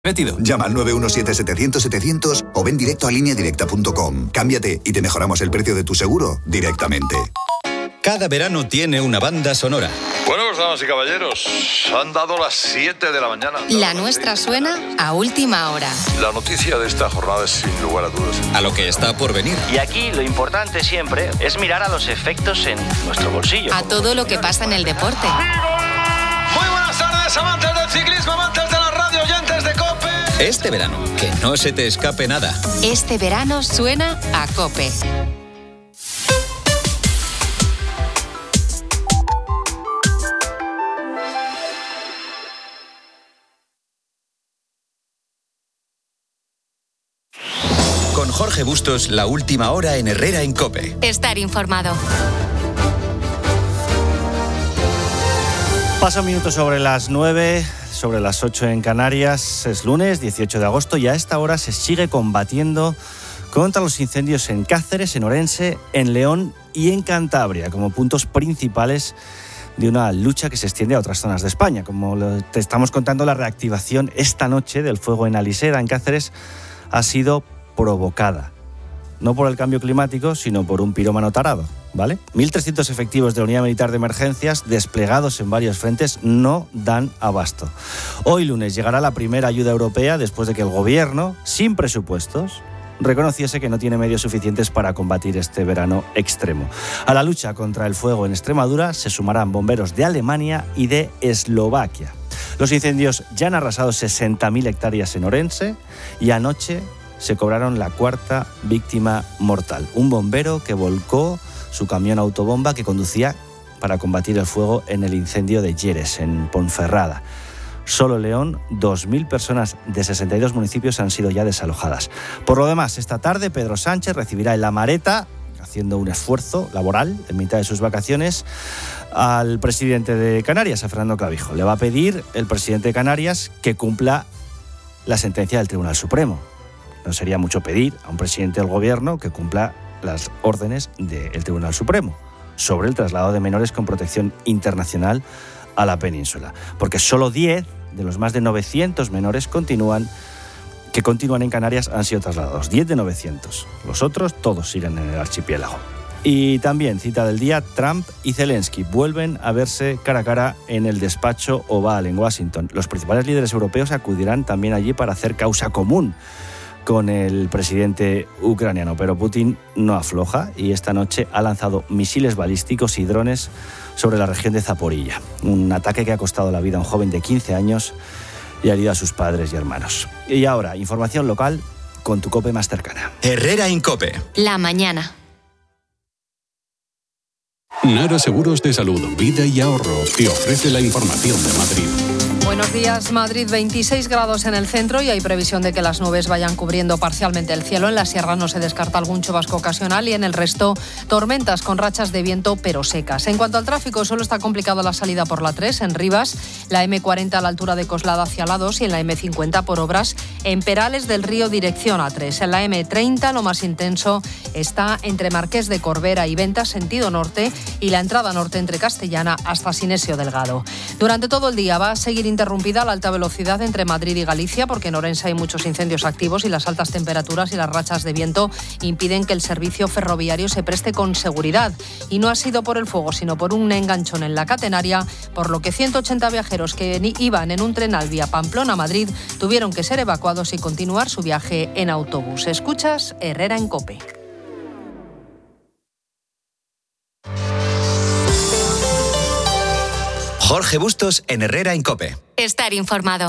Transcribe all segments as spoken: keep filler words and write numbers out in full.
Metido. Llama al nueve uno siete setecientos setecientos o ven directo a línea directa punto com. Cámbiate y te mejoramos el precio de tu seguro directamente. Cada verano tiene una banda sonora. Bueno, pues damas y caballeros, han dado las siete de la mañana. La nuestra suena a última hora. La noticia de esta jornada es sin lugar a dudas. A lo que está por venir. Y aquí lo importante siempre es mirar a los efectos en nuestro bolsillo. A todo lo que pasa en el deporte. Muy buenas tardes, amantes del ciclismo, amantes de la radio, oyentes de COPE. Este verano, que no se te escape nada. Este verano suena a COPE. Con Jorge Bustos, la última hora en Herrera en COPE. Estar informado. Pasa un minuto sobre las nueve, sobre las ocho en Canarias. Es lunes, dieciocho de agosto, y a esta hora se sigue combatiendo contra los incendios en Cáceres, en Orense, en León y en Cantabria, como puntos principales de una lucha que se extiende a otras zonas de España. Como te estamos contando, la reactivación esta noche del fuego en Aliseda, en Cáceres, ha sido provocada. No por el cambio climático, sino por un pirómano tarado, ¿vale? mil trescientos efectivos de la Unidad Militar de Emergencias desplegados en varios frentes no dan abasto. Hoy lunes llegará la primera ayuda europea después de que el gobierno, sin presupuestos, reconociese que no tiene medios suficientes para combatir este verano extremo. A la lucha contra el fuego en Extremadura se sumarán bomberos de Alemania y de Eslovaquia. Los incendios ya han arrasado sesenta mil hectáreas en Orense y anoche se cobraron la cuarta víctima mortal. Un bombero que volcó su camión autobomba que conducía para combatir el fuego en el incendio de Lleres, en Ponferrada. Solo en León, dos mil personas de sesenta y dos municipios han sido ya desalojadas. Por lo demás, esta tarde Pedro Sánchez recibirá en La Mareta, haciendo un esfuerzo laboral en mitad de sus vacaciones, al presidente de Canarias, a Fernando Clavijo. Le va a pedir el presidente de Canarias que cumpla la sentencia del Tribunal Supremo. No sería mucho pedir a un presidente del gobierno que cumpla las órdenes del Tribunal Supremo sobre el traslado de menores con protección internacional a la península. Porque solo diez de los más de novecientos menores continúan, que continúan en Canarias han sido trasladados. diez de novecientos. Los otros todos siguen en el archipiélago. Y también, cita del día, Trump y Zelensky vuelven a verse cara a cara en el despacho Oval en Washington. Los principales líderes europeos acudirán también allí para hacer causa común con el presidente ucraniano, pero Putin no afloja y esta noche ha lanzado misiles balísticos y drones sobre la región de Zaporilla, un ataque que ha costado la vida a un joven de quince años y ha herido a sus padres y hermanos. Y ahora, información local con tu COPE más cercana. Herrera en COPE. La mañana. Nara Seguros de Salud, Vida y Ahorro te ofrece la información de Madrid. Buenos días, Madrid, veintiséis grados en el centro y hay previsión de que las nubes vayan cubriendo parcialmente el cielo. En la sierra no se descarta algún chubasco ocasional y en el resto tormentas con rachas de viento pero secas. En cuanto al tráfico, solo está complicada la salida por la tres en Rivas, la eme cuarenta a la altura de Coslada hacia la dos y en la eme cincuenta por obras en Perales del Río dirección a tres. En la eme treinta lo más intenso está entre Marqués de Corbera y Ventas sentido norte y la entrada norte entre Castellana hasta Sinesio Delgado. Durante todo el día va a seguir interrumpida la alta velocidad entre Madrid y Galicia porque en Orense hay muchos incendios activos y las altas temperaturas y las rachas de viento impiden que el servicio ferroviario se preste con seguridad. Y no ha sido por el fuego, sino por un enganchón en la catenaria, por lo que ciento ochenta viajeros que iban en un tren Alvia Pamplona-Madrid tuvieron que ser evacuados y continuar su viaje en autobús. Escuchas Herrera en COPE. Jorge Bustos en Herrera en COPE. Estar informado.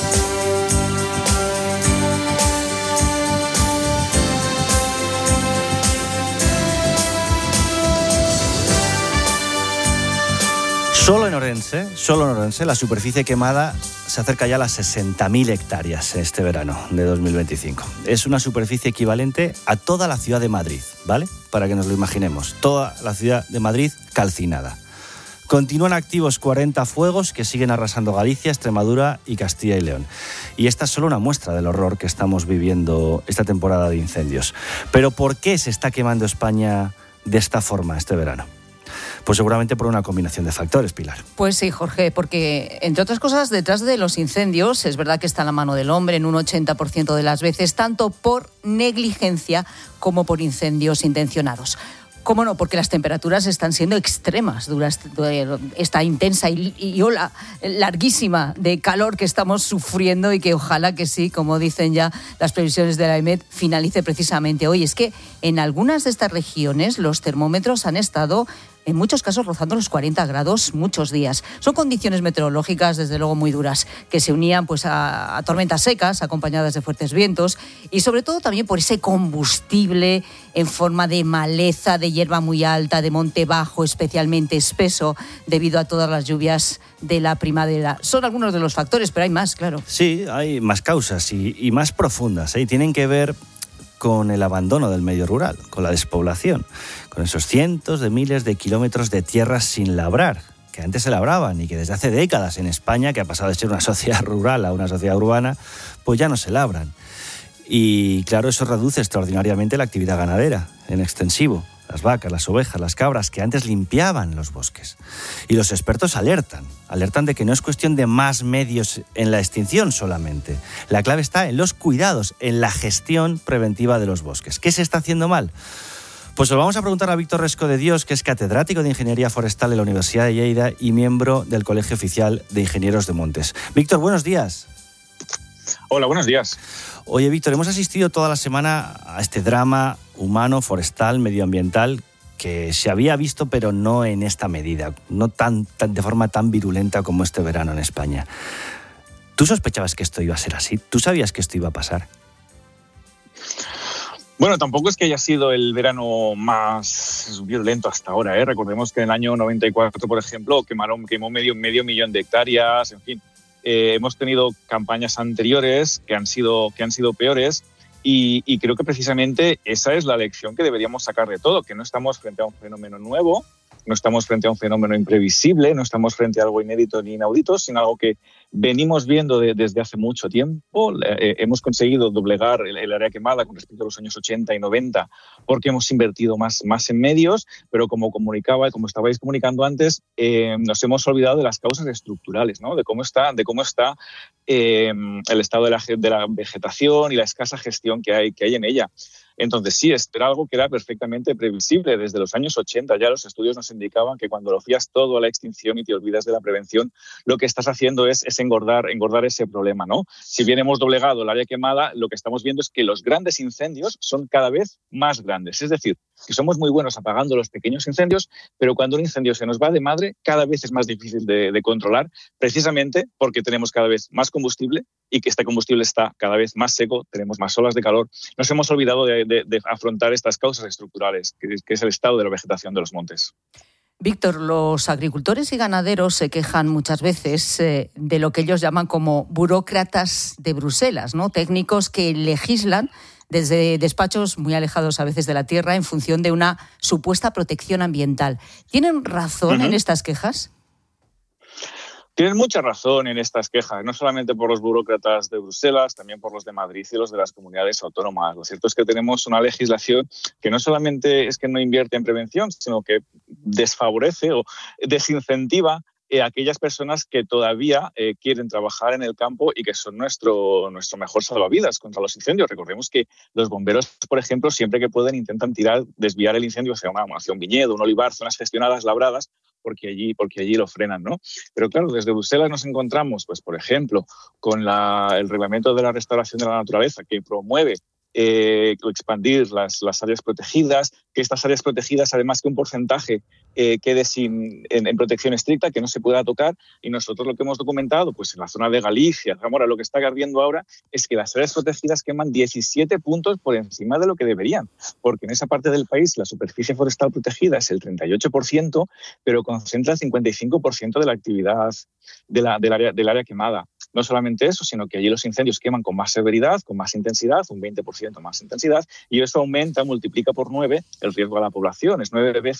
Solo en Orense, solo en Orense, la superficie quemada se acerca ya a las sesenta mil hectáreas este verano de dos mil veinticinco. Es una superficie equivalente a toda la ciudad de Madrid, ¿vale? Para que nos lo imaginemos. Toda la ciudad de Madrid calcinada. Continúan activos cuarenta fuegos que siguen arrasando Galicia, Extremadura y Castilla y León. Y esta es solo una muestra del horror que estamos viviendo esta temporada de incendios. Pero ¿por qué se está quemando España de esta forma este verano? Pues seguramente por una combinación de factores, Pilar. Pues sí, Jorge, porque entre otras cosas, detrás de los incendios, es verdad que está la mano del hombre en un ochenta por ciento de las veces, tanto por negligencia como por incendios intencionados. ¿Cómo no? Porque las temperaturas están siendo extremas durante esta intensa y, y ola larguísima de calor que estamos sufriendo y que ojalá que sí, como dicen ya las previsiones de la EMET, finalice precisamente hoy. Es que en algunas de estas regiones los termómetros han estado en muchos casos rozando los cuarenta grados muchos días. Son condiciones meteorológicas, desde luego, muy duras, que se unían pues, a, a tormentas secas, acompañadas de fuertes vientos, y sobre todo también por ese combustible en forma de maleza, de hierba muy alta, de monte bajo, especialmente espeso, debido a todas las lluvias de la primavera. Son algunos de los factores, pero hay más, claro. Sí, hay más causas y, y más profundas, ¿eh? Y tienen que ver con el abandono del medio rural, con la despoblación, con esos cientos de miles de kilómetros de tierras sin labrar, que antes se labraban y que desde hace décadas en España, que ha pasado de ser una sociedad rural a una sociedad urbana, pues ya no se labran. Y claro, eso reduce extraordinariamente la actividad ganadera en extensivo. Las vacas, las ovejas, las cabras, que antes limpiaban los bosques. Y los expertos alertan, alertan de que no es cuestión de más medios en la extinción solamente. La clave está en los cuidados, en la gestión preventiva de los bosques. ¿Qué se está haciendo mal? Pues lo vamos a preguntar a Víctor Resco de Dios, que es catedrático de Ingeniería Forestal en la Universidad de Lleida y miembro del Colegio Oficial de Ingenieros de Montes. Víctor, buenos días. Hola, buenos días. Oye, Víctor, hemos asistido toda la semana a este drama humano, forestal, medioambiental, que se había visto, pero no en esta medida, no tan, tan de forma tan virulenta como este verano en España. ¿Tú sospechabas que esto iba a ser así? ¿Tú sabías que esto iba a pasar? Bueno, tampoco es que haya sido el verano más violento hasta ahora, ¿eh? Recordemos que en el año noventa y cuatro, por ejemplo, quemaron, quemó medio, medio millón de hectáreas, en fin. Eh, hemos tenido campañas anteriores que han sido, que han sido peores y, y creo que precisamente esa es la lección que deberíamos sacar de todo, que no estamos frente a un fenómeno nuevo, no estamos frente a un fenómeno imprevisible, no estamos frente a algo inédito ni inaudito, sino algo que venimos viendo de, desde hace mucho tiempo. Eh, hemos conseguido doblegar el, el área quemada con respecto a los años ochenta y noventa porque hemos invertido más, más en medios, pero como comunicaba, como estabais comunicando antes, eh, nos hemos olvidado de las causas estructurales, ¿no? De cómo está, de cómo está eh, el estado de la, de la vegetación y la escasa gestión que hay, que hay en ella. Entonces, sí, esto era algo que era perfectamente previsible. Desde los años ochenta ya los estudios nos indicaban que cuando lo fías todo a la extinción y te olvidas de la prevención, lo que estás haciendo es, es engordar, engordar ese problema, ¿no? Si bien hemos doblegado el área quemada, lo que estamos viendo es que los grandes incendios son cada vez más grandes. Es decir, que somos muy buenos apagando los pequeños incendios, pero cuando un incendio se nos va de madre, cada vez es más difícil de, de controlar, precisamente porque tenemos cada vez más combustible y que este combustible está cada vez más seco, tenemos más olas de calor. Nos hemos olvidado de, de, de afrontar estas causas estructurales, que, que es el estado de la vegetación de los montes. Víctor, los agricultores y ganaderos se quejan muchas veces eh, de lo que ellos llaman como burócratas de Bruselas, ¿no? Técnicos que legislan desde despachos muy alejados a veces de la tierra en función de una supuesta protección ambiental. ¿Tienen razón uh-huh. en estas quejas? Tienen mucha razón en estas quejas, no solamente por los burócratas de Bruselas, también por los de Madrid y los de las comunidades autónomas. Lo cierto es que tenemos una legislación que no solamente es que no invierte en prevención, sino que desfavorece o desincentiva a aquellas personas que todavía eh, quieren trabajar en el campo y que son nuestro, nuestro mejor salvavidas contra los incendios. Recordemos que los bomberos, por ejemplo, siempre que pueden intentan tirar, desviar el incendio hacia, una, hacia un viñedo, un olivar, zonas gestionadas, labradas, porque allí, porque allí lo frenan, ¿no? Pero claro, desde Bruselas nos encontramos, pues, por ejemplo, con la, el reglamento de la restauración de la naturaleza que promueve eh, expandir las, las áreas protegidas, que estas áreas protegidas, además que un porcentaje eh, quede sin, en, en protección estricta, que no se pueda tocar. Y nosotros lo que hemos documentado, pues en la zona de Galicia, Zamora, lo que está ardiendo ahora es que las áreas protegidas queman diecisiete puntos por encima de lo que deberían, porque en esa parte del país la superficie forestal protegida es el treinta y ocho por ciento, pero concentra el cincuenta y cinco por ciento de la actividad de la, del, área, del área quemada. No solamente eso, sino que allí los incendios queman con más severidad, con más intensidad, un veinte por ciento más intensidad, y eso aumenta, multiplica por nueve el riesgo a la población. Es nueve veces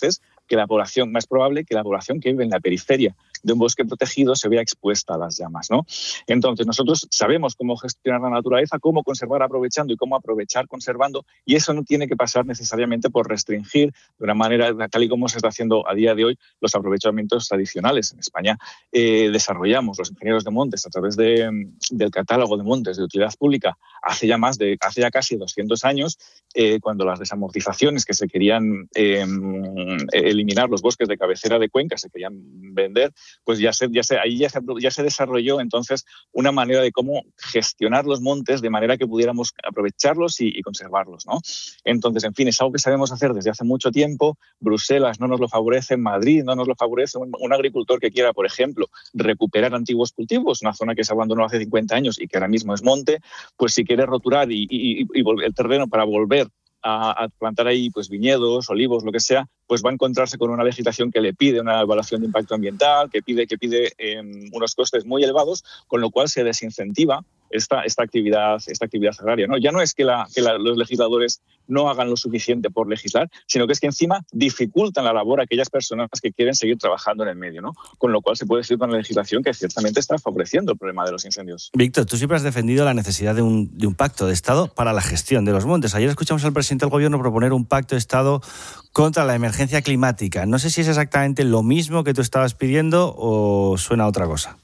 que la población, más probable que la población que vive en la periferia de un bosque protegido se vea expuesta a las llamas, ¿no? Entonces, nosotros sabemos cómo gestionar la naturaleza, cómo conservar aprovechando y cómo aprovechar conservando, y eso no tiene que pasar necesariamente por restringir de una manera, tal y como se está haciendo a día de hoy, los aprovechamientos tradicionales. En España eh, desarrollamos los ingenieros de montes a través de, del catálogo de montes de utilidad pública hace ya más de, hace ya casi doscientos años, eh, cuando las desamortizaciones que se querían eh, eliminar, los bosques de cabecera de cuenca se querían vender, pues ya se, ya se, ahí ya se, ya se desarrolló entonces una manera de cómo gestionar los montes de manera que pudiéramos aprovecharlos y, y conservarlos, ¿no? Entonces, en fin, es algo que sabemos hacer desde hace mucho tiempo. Bruselas no nos lo favorece, Madrid no nos lo favorece. Un, un agricultor que quiera, por ejemplo, recuperar antiguos cultivos, una zona que se abandonó hace cincuenta años y que ahora mismo es monte, pues si quiere roturar y, y, y volver el terreno para volver a, a plantar ahí pues viñedos, olivos, lo que sea, pues va a encontrarse con una vegetación que le pide una evaluación de impacto ambiental, que pide, que pide eh, unos costes muy elevados, con lo cual se desincentiva esta, esta, actividad, esta actividad agraria, ¿no? Ya no es que, la, que la, los legisladores no hagan lo suficiente por legislar, sino que es que encima dificultan la labor a aquellas personas que quieren seguir trabajando en el medio, ¿no? Con lo cual se puede decir con la legislación que ciertamente está favoreciendo el problema de los incendios. Víctor, tú siempre has defendido la necesidad de un, de un pacto de Estado para la gestión de los montes. Ayer escuchamos al presidente del Gobierno proponer un pacto de Estado contra la emergencia climática. No sé si es exactamente lo mismo que tú estabas pidiendo o suena a otra cosa.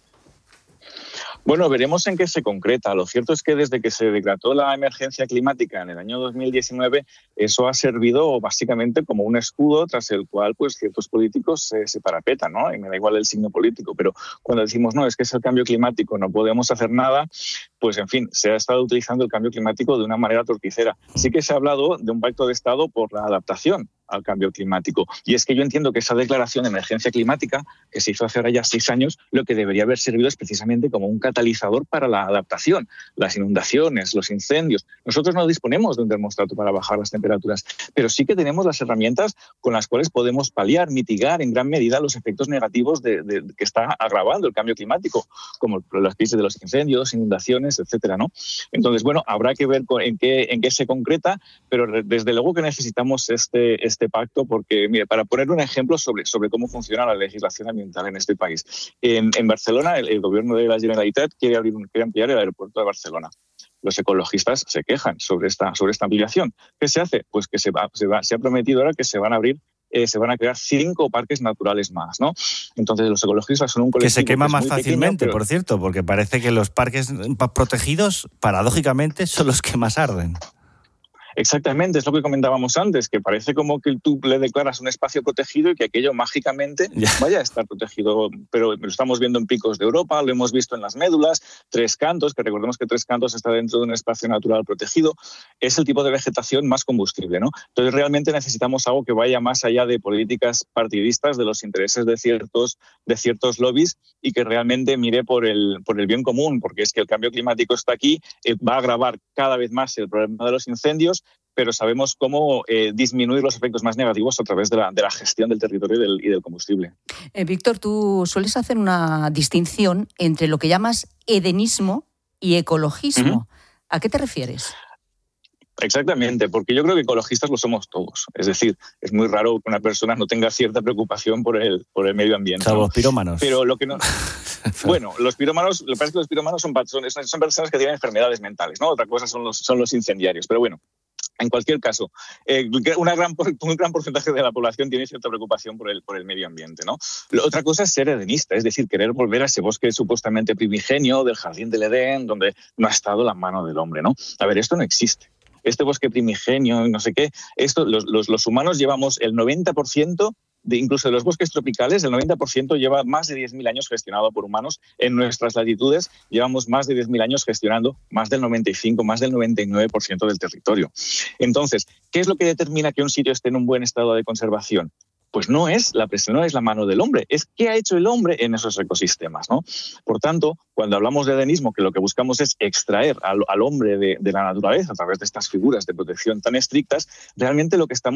Bueno, veremos en qué se concreta. Lo cierto es que desde que se decretó la emergencia climática en el año dos mil diecinueve, eso ha servido básicamente como un escudo tras el cual pues ciertos políticos se, se parapetan, ¿no? Y me da igual el signo político, pero cuando decimos no, es que es el cambio climático, no podemos hacer nada, pues en fin, se ha estado utilizando el cambio climático de una manera torticera. Sí que se ha hablado de un pacto de Estado por la adaptación al cambio climático. Y es que yo entiendo que esa declaración de emergencia climática, que se hizo hace ahora ya seis años, lo que debería haber servido es precisamente como un catalizador para la adaptación, las inundaciones, los incendios. Nosotros no disponemos de un termostato para bajar las temperaturas, pero sí que tenemos las herramientas con las cuales podemos paliar, mitigar en gran medida los efectos negativos de, de, de que está agravando el cambio climático, como las crisis de los incendios, inundaciones, etcétera, ¿no? Entonces, bueno, habrá que ver en qué, en qué se concreta, pero desde luego que necesitamos este este pacto, porque, mire, para poner un ejemplo sobre, sobre cómo funciona la legislación ambiental en este país. En, en Barcelona, el, el gobierno de la Generalitat quiere, abrir, quiere ampliar el aeropuerto de Barcelona. Los ecologistas se quejan sobre esta, sobre esta ampliación. ¿Qué se hace? Pues que se, va, se, va, se ha prometido ahora que se van a abrir Eh, se van a crear cinco parques naturales más, ¿no? Entonces los ecologistas son un colectivo que se quema que más pequeño, fácilmente, pero... por cierto, porque parece que los parques protegidos, paradójicamente, son los que más arden. Exactamente, es lo que comentábamos antes, que parece como que tú le declaras un espacio protegido y que aquello mágicamente ya vaya a estar protegido, pero lo estamos viendo en Picos de Europa, lo hemos visto en las Médulas, Tres Cantos, que recordemos que Tres Cantos está dentro de un espacio natural protegido, es el tipo de vegetación más combustible, ¿no? Entonces realmente necesitamos algo que vaya más allá de políticas partidistas, de los intereses de ciertos, de ciertos lobbies y que realmente mire por el, por el bien común, porque es que el cambio climático está aquí, eh, va a agravar cada vez más el problema de los incendios, pero sabemos cómo eh, disminuir los efectos más negativos a través de la, de la gestión del territorio y del, y del combustible. Eh, Víctor, tú sueles hacer una distinción entre lo que llamas edenismo y ecologismo. Uh-huh. ¿A qué te refieres? Exactamente, porque yo creo que ecologistas lo somos todos. Es decir, es muy raro que una persona no tenga cierta preocupación por el, por el medio ambiente. Salvo los pirómanos. Pero lo que no... Bueno, los pirómanos, lo que pasa es que los pirómanos son, son, son personas que tienen enfermedades mentales, ¿no? Otra cosa son los, son los incendiarios. Pero bueno, en cualquier caso, eh, una gran, un gran porcentaje de la población tiene cierta preocupación por el, por el medio ambiente, ¿no? Otra cosa es ser edenista, es decir, querer volver a ese bosque supuestamente primigenio del jardín del Edén, donde no ha estado la mano del hombre, ¿no? A ver, esto no existe. Este bosque primigenio, no sé qué, esto, los, los, los humanos llevamos el noventa por ciento de incluso de los bosques tropicales, el noventa por ciento lleva más de diez mil años gestionado por humanos. En nuestras latitudes llevamos más de diez mil años gestionando más del noventa y cinco, más del noventa y nueve por ciento del territorio. Entonces, ¿qué es lo que determina que un sitio esté en un buen estado de conservación? Pues no es la presión, no es la mano del hombre, es qué ha hecho el hombre en esos ecosistemas, ¿no? Por tanto, cuando hablamos de edenismo, que lo que buscamos es extraer al, al hombre de, de la naturaleza a través de estas figuras de protección tan estrictas, realmente lo que estamos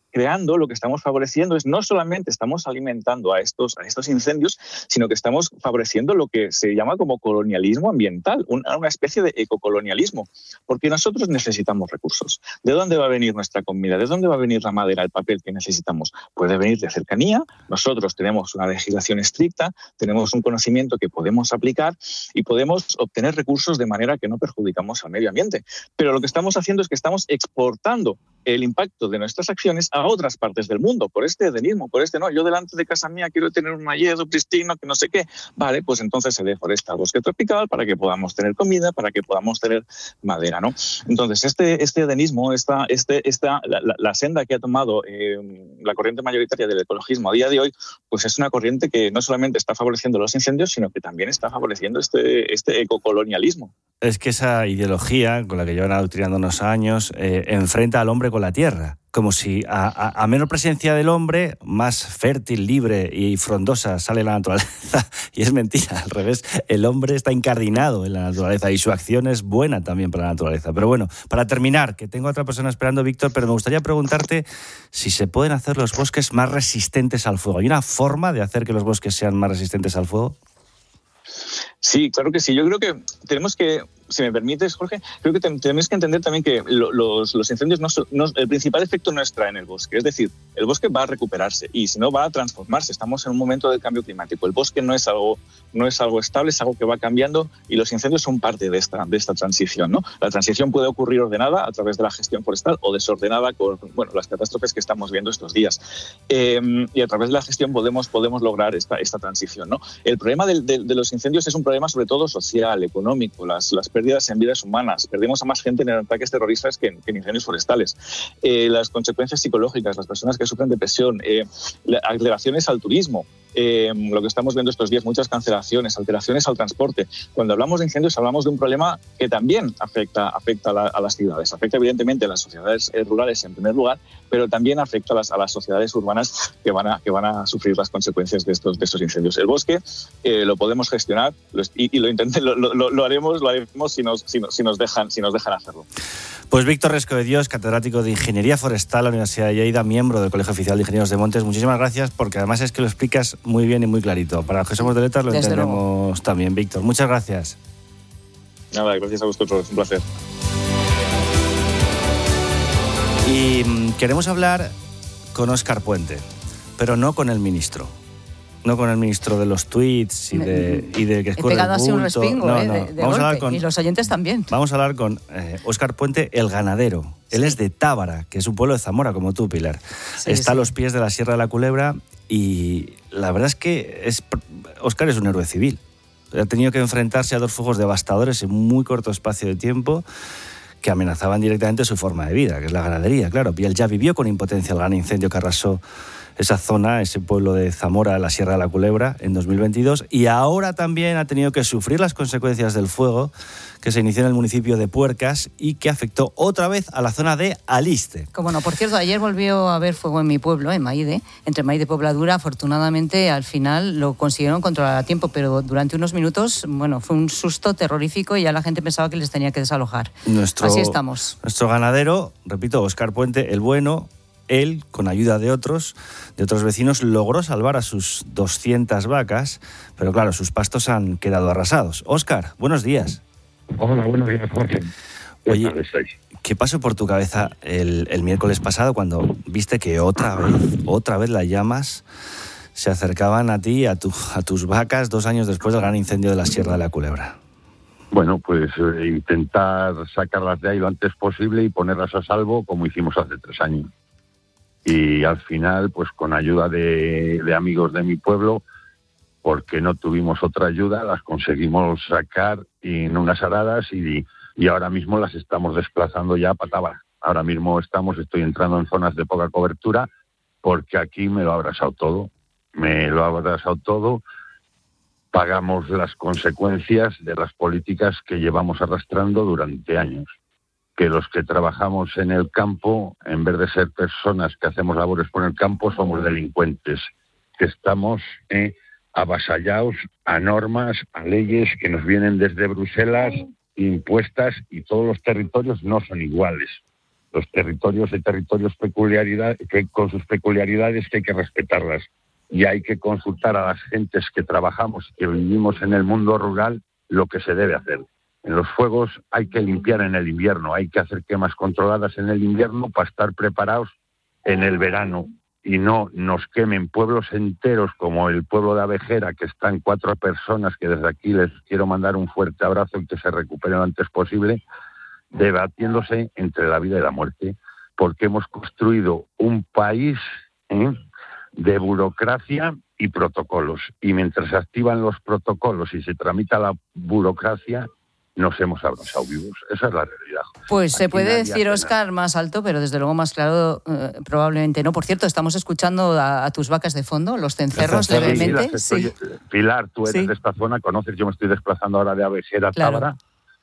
creando, lo que estamos favoreciendo es no solamente estamos alimentando a estos, a estos incendios, sino que estamos favoreciendo lo que se llama como colonialismo ambiental, una, una especie de ecocolonialismo, porque nosotros necesitamos recursos. ¿De dónde va a venir nuestra comida? ¿De dónde va a venir la madera, el papel que necesitamos? Puede venir de cercanía, nosotros tenemos una legislación estricta, tenemos un conocimiento que podemos aplicar y podemos obtener recursos de manera que no perjudicamos al medio ambiente. Pero lo que estamos haciendo es que estamos exportando el impacto de nuestras acciones a otras partes del mundo, por este hedonismo, por este no, yo delante de casa mía quiero tener un malledo pristino, que no sé qué, vale, pues entonces se deforesta el bosque tropical para que podamos tener comida, para que podamos tener madera, ¿no? Entonces este, este hedonismo, esta, este, esta, la, la, la senda que ha tomado eh, la corriente mayoritaria del ecologismo a día de hoy, pues es una corriente que no solamente está favoreciendo los incendios, sino que también está favoreciendo este, este ecocolonialismo. Es que esa ideología con la que llevan adoctrinando unos años eh, enfrenta al hombre con la tierra, como si a, a, a menor presencia del hombre, más fértil, libre y frondosa sale la naturaleza. Y es mentira, al revés, el hombre está incardinado en la naturaleza y su acción es buena también para la naturaleza. Pero bueno, para terminar, que tengo a otra persona esperando, Víctor, pero me gustaría preguntarte si se pueden hacer los bosques más resistentes al fuego. ¿Hay una forma de hacer que los bosques sean más resistentes al fuego? Sí, claro que sí. Yo creo que tenemos que, si me permites, Jorge, creo que tenemos que entender también que lo, los, los incendios, no, no, el principal efecto no está en el bosque. Es decir, el bosque va a recuperarse y si no va a transformarse. Estamos en un momento de cambio climático. El bosque no es algo, no es algo estable, es algo que va cambiando y los incendios son parte de esta, de esta transición, ¿no? La transición puede ocurrir ordenada a través de la gestión forestal o desordenada con, bueno, las catástrofes que estamos viendo estos días. Eh, y a través de la gestión podemos, podemos lograr esta, esta transición, ¿no? El problema de, de, de los incendios es un problema sobre todo social, económico, las, las pérdidas en vidas humanas. Perdemos a más gente en ataques terroristas que en, que en incendios forestales. Eh, las consecuencias psicológicas, las personas que sufren depresión, eh, alteraciones al turismo, eh, lo que estamos viendo estos días, muchas cancelaciones, alteraciones al transporte. Cuando hablamos de incendios hablamos de un problema que también afecta, afecta a, la, a las ciudades. Afecta evidentemente a las sociedades rurales en primer lugar, pero también afecta a las, a las sociedades urbanas que van, a, que van a sufrir las consecuencias de estos, de estos incendios. El bosque eh, lo podemos gestionar lo, y, y lo, intente, lo, lo, lo haremos, lo haremos si nos, si, nos, si, nos dejan, si nos dejan hacerlo. Pues Víctor Resco de Dios, catedrático de Ingeniería Forestal de la Universidad de Lleida, miembro del Colegio Oficial de Ingenieros de Montes, muchísimas gracias porque además es que lo explicas muy bien y muy clarito. Para los que somos de letras lo Desde entendemos luego. También, Víctor. Muchas gracias. Nada, gracias a vosotros, un placer. Y mmm, queremos hablar con Óscar Puente, pero no con el ministro. No con el ministro de los tweets y de, y de que escurre el bulto. He pegado así un respingo, no, eh, no. de, de vamos golpe, a hablar con, y los oyentes también. Vamos a hablar con eh, Óscar Puente, el ganadero. Él sí. es de Tábara, que es un pueblo de Zamora, como tú, Pilar. Sí, Está sí. a los pies de la Sierra de la Culebra y la verdad es que es, Óscar es un héroe civil. Ha tenido que enfrentarse a dos fuegos devastadores en muy corto espacio de tiempo que amenazaban directamente su forma de vida, que es la ganadería, claro. Y él ya vivió con impotencia el gran incendio que arrasó esa zona, ese pueblo de Zamora, la Sierra de la Culebra, en dos mil veintidós, y ahora también ha tenido que sufrir las consecuencias del fuego que se inició en el municipio de Puercas y que afectó otra vez a la zona de Aliste. Como no, por cierto, ayer volvió a haber fuego en mi pueblo, en Maide, entre Maide y Pobladura. Afortunadamente, al final lo consiguieron controlar a tiempo, pero durante unos minutos, bueno, fue un susto terrorífico y ya la gente pensaba que les tenía que desalojar. Nuestro, Así estamos. Nuestro ganadero, repito, Óscar Puente, el bueno. Él, con ayuda de otros, de otros vecinos, logró salvar a sus doscientas vacas, pero claro, sus pastos han quedado arrasados. Óscar, buenos días. Hola, buenos días, Jorge. Oye, ¿qué pasó por tu cabeza el, el miércoles pasado cuando viste que otra vez, otra vez las llamas se acercaban a ti, a, tu, a tus vacas, dos años después del gran incendio de la Sierra de la Culebra? Bueno, pues eh, intentar sacarlas de ahí lo antes posible y ponerlas a salvo como hicimos hace tres años. Y al final, pues con ayuda de, de amigos de mi pueblo, porque no tuvimos otra ayuda, las conseguimos sacar en unas aradas y, y ahora mismo las estamos desplazando ya para Tábara. Ahora mismo estamos, estoy entrando en zonas de poca cobertura porque aquí me lo ha abrazado todo. Me lo ha abrazado todo. Pagamos las consecuencias de las políticas que llevamos arrastrando durante años. Que los que trabajamos en el campo, en vez de ser personas que hacemos labores por el campo, somos delincuentes, que estamos eh, avasallados a normas, a leyes que nos vienen desde Bruselas, impuestas, y todos los territorios no son iguales. Los territorios de territorios peculiaridad, que con sus peculiaridades que hay que respetarlas. Y hay que consultar a las gentes que trabajamos, que vivimos en el mundo rural, lo que se debe hacer. En los fuegos hay que limpiar en el invierno, hay que hacer quemas controladas en el invierno para estar preparados en el verano y no nos quemen pueblos enteros como el pueblo de Abejera, que están cuatro personas, que desde aquí les quiero mandar un fuerte abrazo y que se recuperen lo antes posible, debatiéndose entre la vida y la muerte, porque hemos construido un país ¿eh? de burocracia y protocolos. Y mientras se activan los protocolos y se tramita la burocracia, nos hemos abrazado vivos. Esa es la realidad. Pues Aquí se puede decir, nada. Óscar, más alto, pero desde luego más claro eh, probablemente no. Por cierto, estamos escuchando a, a tus vacas de fondo, los cencerros Sí, levemente. las estoy- Sí. Pilar, tú eres Sí. de esta zona, conoces, yo me estoy desplazando ahora de Abejera a Claro. Tábara,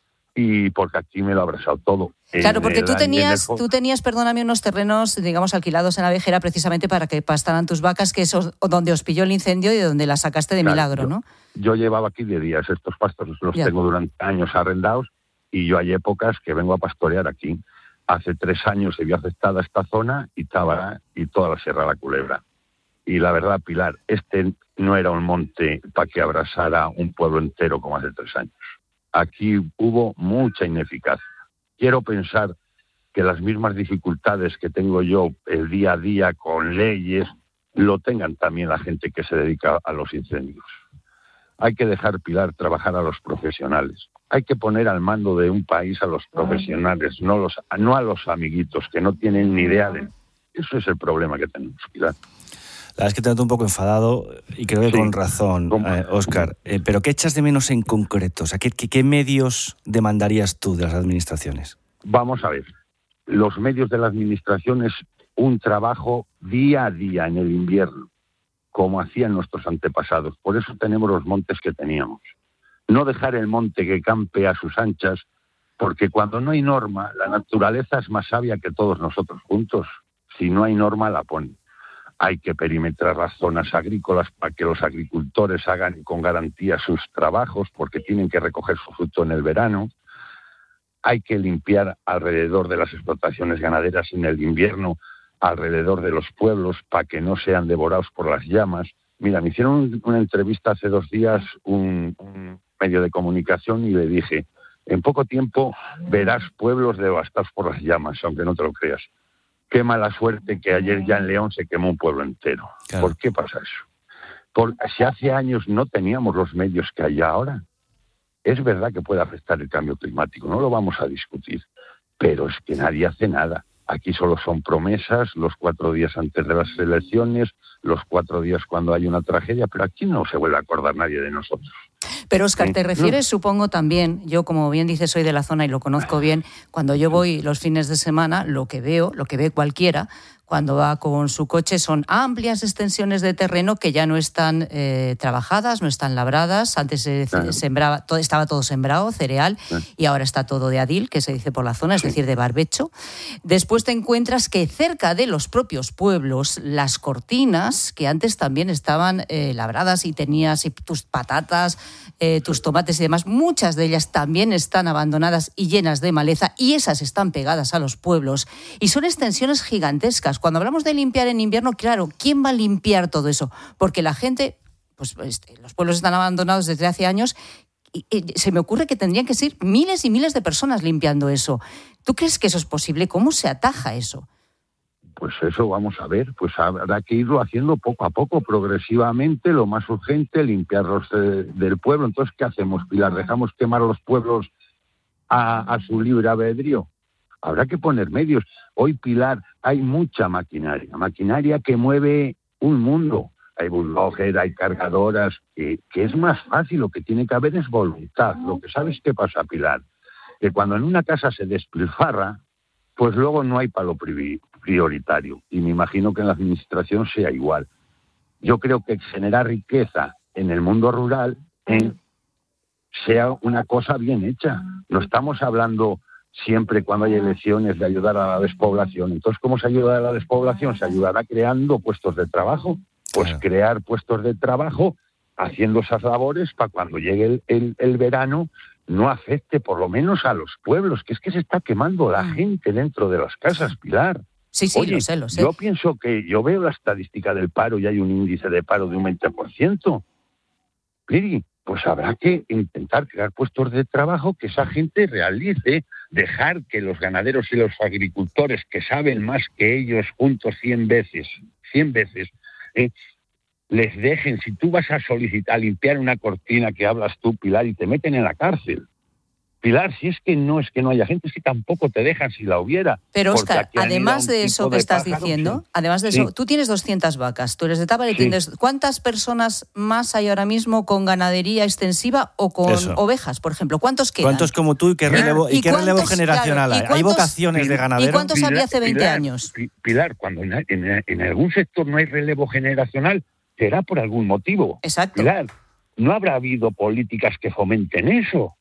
y porque aquí me lo ha abrazado todo. Claro, En porque el- tú en el tenías, fo- tú tenías, perdóname, unos terrenos, digamos, alquilados en Abejera precisamente para que pastaran tus vacas, que es os- donde os pilló el incendio y donde las sacaste de Claro, milagro, yo- ¿no? Yo llevaba aquí de días, estos pastos los Ya. tengo durante años arrendados, y yo hay épocas que vengo a pastorear aquí. Hace tres años se vio afectada esta zona y Tábara y toda la Sierra de la Culebra. Y la verdad, Pilar, este no era un monte para que abrazara un pueblo entero como hace tres años. Aquí hubo mucha ineficacia. Quiero pensar que las mismas dificultades que tengo yo el día a día con leyes, lo tengan también la gente que se dedica a los incendios. Hay que dejar, Pilar, trabajar a los profesionales. Hay que poner al mando de un país a los profesionales, no, los, no a los amiguitos que no tienen ni idea de... Eso es el problema que tenemos, Pilar. La verdad es que te noto un poco enfadado y creo que Sí. con razón, eh, Óscar. Eh, pero ¿qué echas de menos en concreto? O sea, ¿qué, qué, qué medios demandarías tú de las administraciones? Vamos a ver, los medios de la administración es un trabajo día a día en el invierno, como hacían nuestros antepasados. Por eso tenemos los montes que teníamos. No dejar el monte que campe a sus anchas, porque cuando no hay norma, la naturaleza es más sabia que todos nosotros juntos. Si no hay norma, la pone. Hay que perimetrar las zonas agrícolas para que los agricultores hagan con garantía sus trabajos, porque tienen que recoger su fruto en el verano. Hay que limpiar alrededor de las explotaciones ganaderas en el invierno, alrededor de los pueblos, para que no sean devorados por las llamas. Mira, me hicieron una entrevista hace dos días, un, un medio de comunicación, y le dije, en poco tiempo verás pueblos devastados por las llamas, aunque no te lo creas. Qué mala suerte que ayer ya en León se quemó un pueblo entero. Claro. ¿Por qué pasa eso? Porque si hace años no teníamos los medios que hay ahora. Es verdad que puede afectar el cambio climático, no lo vamos a discutir, pero es que nadie hace nada. Aquí solo son promesas, los cuatro días antes de las elecciones, los cuatro días cuando hay una tragedia, pero aquí no se vuelve a acordar nadie de nosotros. Pero, Óscar, te Sí. refieres, supongo, también, yo como bien dices, soy de la zona y lo conozco bien, cuando yo voy los fines de semana, lo que veo, lo que ve cualquiera, cuando va con su coche, son amplias extensiones de terreno que ya no están eh, trabajadas, no están labradas. Antes se Claro. sembraba, todo, estaba todo sembrado, cereal, Sí. y ahora está todo de adil, que se dice por la zona, es decir, de barbecho. Después te encuentras que cerca de los propios pueblos, las cortinas, que antes también estaban eh, labradas y tenías y tus patatas, eh, tus tomates y demás, muchas de ellas también están abandonadas y llenas de maleza, y esas están pegadas a los pueblos. Y son extensiones gigantescas. Cuando hablamos de limpiar en invierno, claro, ¿quién va a limpiar todo eso? Porque la gente, pues este, los pueblos están abandonados desde hace años, y, y se me ocurre que tendrían que ser miles y miles de personas limpiando eso. ¿Tú crees que eso es posible? ¿Cómo se ataja eso? Pues eso vamos a ver, pues habrá que irlo haciendo poco a poco, progresivamente, lo más urgente, limpiarlos de, del pueblo. Entonces, ¿qué hacemos, Pilar? ¿Dejamos quemar los pueblos a, a su libre albedrío? Habrá que poner medios. Hoy, Pilar, hay mucha maquinaria, maquinaria que mueve un mundo. Hay bulldozer, hay cargadoras, que, que es más fácil, lo que tiene que haber es voluntad. Lo que sabes qué pasa, Pilar, que cuando en una casa se despilfarra, pues luego no hay para lo prioritario. Y me imagino que en la administración sea igual. Yo creo que generar riqueza en el mundo rural eh, sea una cosa bien hecha. No estamos hablando siempre cuando hay elecciones de ayudar a la despoblación. Entonces, ¿cómo se ayuda a la despoblación? Se ayudará creando puestos de trabajo. Pues claro, crear puestos de trabajo, haciendo esas labores para cuando llegue el, el, el verano, no afecte por lo menos a los pueblos, que es que se está quemando la gente dentro de las casas, Pilar. Sí, sí, Oye, lo sé, lo sé. Yo pienso que yo veo la estadística del paro y hay un índice de paro de un veinte por ciento. Piri, pues habrá que intentar crear puestos de trabajo que esa gente realice, dejar que los ganaderos y los agricultores, que saben más que ellos juntos cien veces, cien veces, eh, les dejen. Si tú vas a solicitar limpiar una cortina que hablas tú, Pilar, y te meten en la cárcel. Pilar, si es que no es que no haya gente, es que tampoco te dejan si la hubiera. Pero, Óscar, además de eso que estás diciendo, sí. además de eso, sí. tú tienes doscientas vacas, tú eres de Tábara y sí. tienes... ¿Cuántas personas más hay ahora mismo con ganadería extensiva o con eso. ovejas, por ejemplo? ¿Cuántos quedan? ¿Cuántos como tú y qué relevo, ¿Y, y qué relevo generacional claro, hay? ¿Hay vocaciones de ganaderos? ¿Y cuántos Pilar, había hace veinte Pilar, años? Pilar, cuando en, en, en algún sector no hay relevo generacional, será por algún motivo. Exacto. Pilar, no habrá habido políticas que fomenten eso.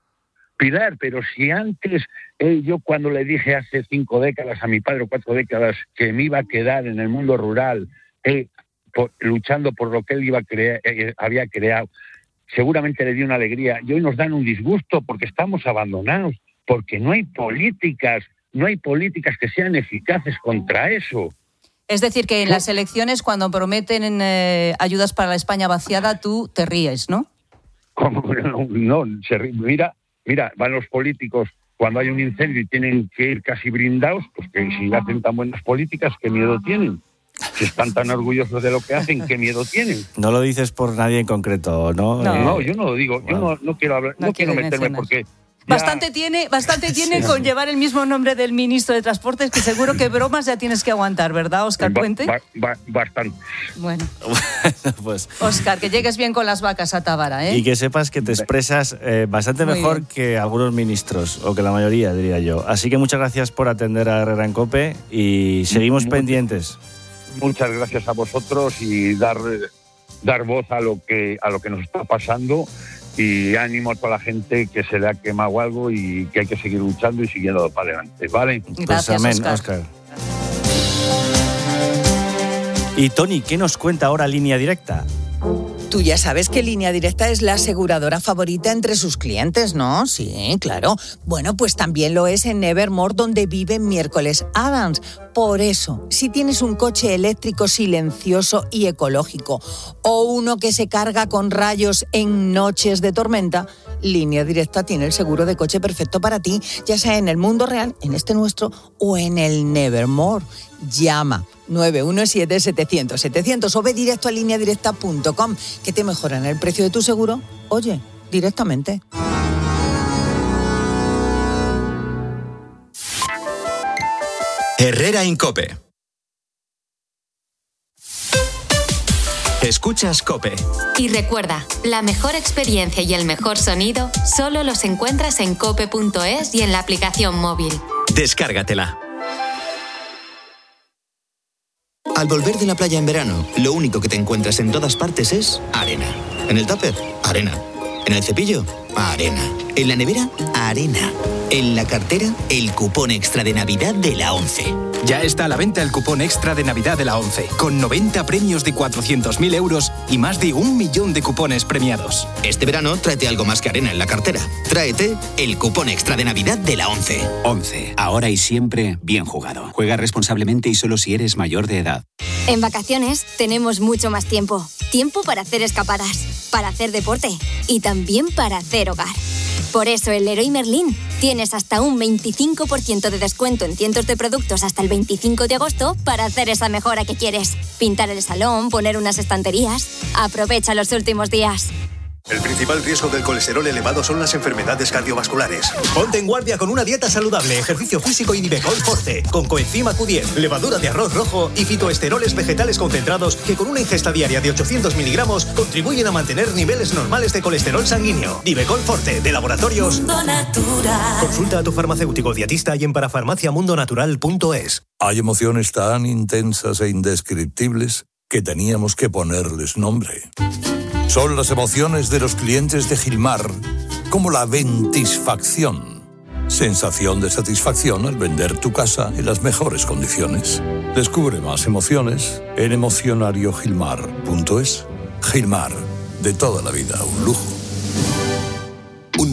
Pilar, pero si antes, eh, yo cuando le dije hace cinco décadas a mi padre, o cuatro décadas, que me iba a quedar en el mundo rural, eh, por, luchando por lo que él iba a crear, eh, había creado, seguramente le dio una alegría. Y hoy nos dan un disgusto porque estamos abandonados, porque no hay políticas, no hay políticas que sean eficaces contra eso. Es decir, que en las elecciones, cuando prometen eh, ayudas para la España vaciada, tú te ríes, ¿no? ¿Cómo? No, no se ríe. Mira... Mira, van los políticos cuando hay un incendio y tienen que ir casi blindados, pues que si hacen tan buenas políticas, ¿qué miedo tienen? Si están tan orgullosos de lo que hacen, ¿qué miedo tienen? No lo dices por nadie en concreto, ¿no? No, no yo no lo digo. Wow. Yo no, no quiero hablar, no, no quiero meterme mencionar. porque... Ya. Bastante tiene, bastante tiene sí. con llevar el mismo nombre del ministro de Transportes, que seguro que bromas ya tienes que aguantar, ¿verdad, Óscar Puente? Ba, ba, bastante. Bueno, pues Óscar, que llegues bien con las vacas a Tábara, ¿eh? Y que sepas que te expresas eh, bastante Muy mejor bien. que algunos ministros, o que la mayoría, diría yo. Así que muchas gracias por atender a Herrera en COPE y seguimos Muchas, pendientes. Muchas gracias a vosotros y dar, dar voz a lo que a lo que nos está pasando. Y ánimo a toda la gente que se le ha quemado algo y que hay que seguir luchando y siguiendo para adelante, ¿vale? Gracias, pues amén, Óscar. Y Tony, ¿qué nos cuenta ahora Línea Directa? Tú ya sabes que Línea Directa es la aseguradora favorita entre sus clientes, ¿no? Sí, claro. Bueno, pues también lo es en Nevermore, donde vive Miércoles Adams. Por eso, si tienes un coche eléctrico silencioso y ecológico o uno que se carga con rayos en noches de tormenta, Línea Directa tiene el seguro de coche perfecto para ti, ya sea en el mundo real, en este nuestro o en el Nevermore. Llama nueve uno siete, setecientos, setecientos o ve directo a línea directa punto com, que te mejoran el precio de tu seguro, oye, directamente. Herrera en COPE. Escuchas COPE. Y recuerda, la mejor experiencia y el mejor sonido solo los encuentras en cope punto es y en la aplicación móvil. Descárgatela. Al volver de la playa en verano, lo único que te encuentras en todas partes es arena. En el tupper, arena. En el cepillo, arena. En la nevera, arena. En la cartera, el cupón extra de Navidad de la ONCE. Ya está a la venta el cupón extra de Navidad de la ONCE, con noventa premios de cuatrocientos mil euros y más de un millón de cupones premiados. Este verano, tráete algo más que arena en la cartera. Tráete el cupón extra de Navidad de la ONCE. ONCE, ahora y siempre bien jugado. Juega responsablemente y solo si eres mayor de edad. En vacaciones tenemos mucho más tiempo. Tiempo para hacer escapadas, para hacer deporte y también para hacer hogar. Por eso en Leroy Merlin tienes hasta un veinticinco por ciento de descuento en cientos de productos hasta el veinticinco de agosto para hacer esa mejora que quieres. Pintar el salón, poner unas estanterías. Aprovecha los últimos días. El principal riesgo del colesterol elevado son las enfermedades cardiovasculares. Ponte en guardia con una dieta saludable, ejercicio físico y Nivecol Forte, con coenzima Q diez, levadura de arroz rojo y fitoesteroles vegetales concentrados que con una ingesta diaria de ochocientos miligramos contribuyen a mantener niveles normales de colesterol sanguíneo. Nivecol Forte, de Laboratorios Mundo Natural. Consulta a tu farmacéutico dietista y en parafarmacia mundo natural punto es. Hay emociones tan intensas e indescriptibles que teníamos que ponerles nombre. Son las emociones de los clientes de Gilmar, como la ventisfacción. Sensación de satisfacción al vender tu casa en las mejores condiciones. Descubre más emociones en emocionario gilmar punto es. Gilmar, de toda la vida, un lujo. Un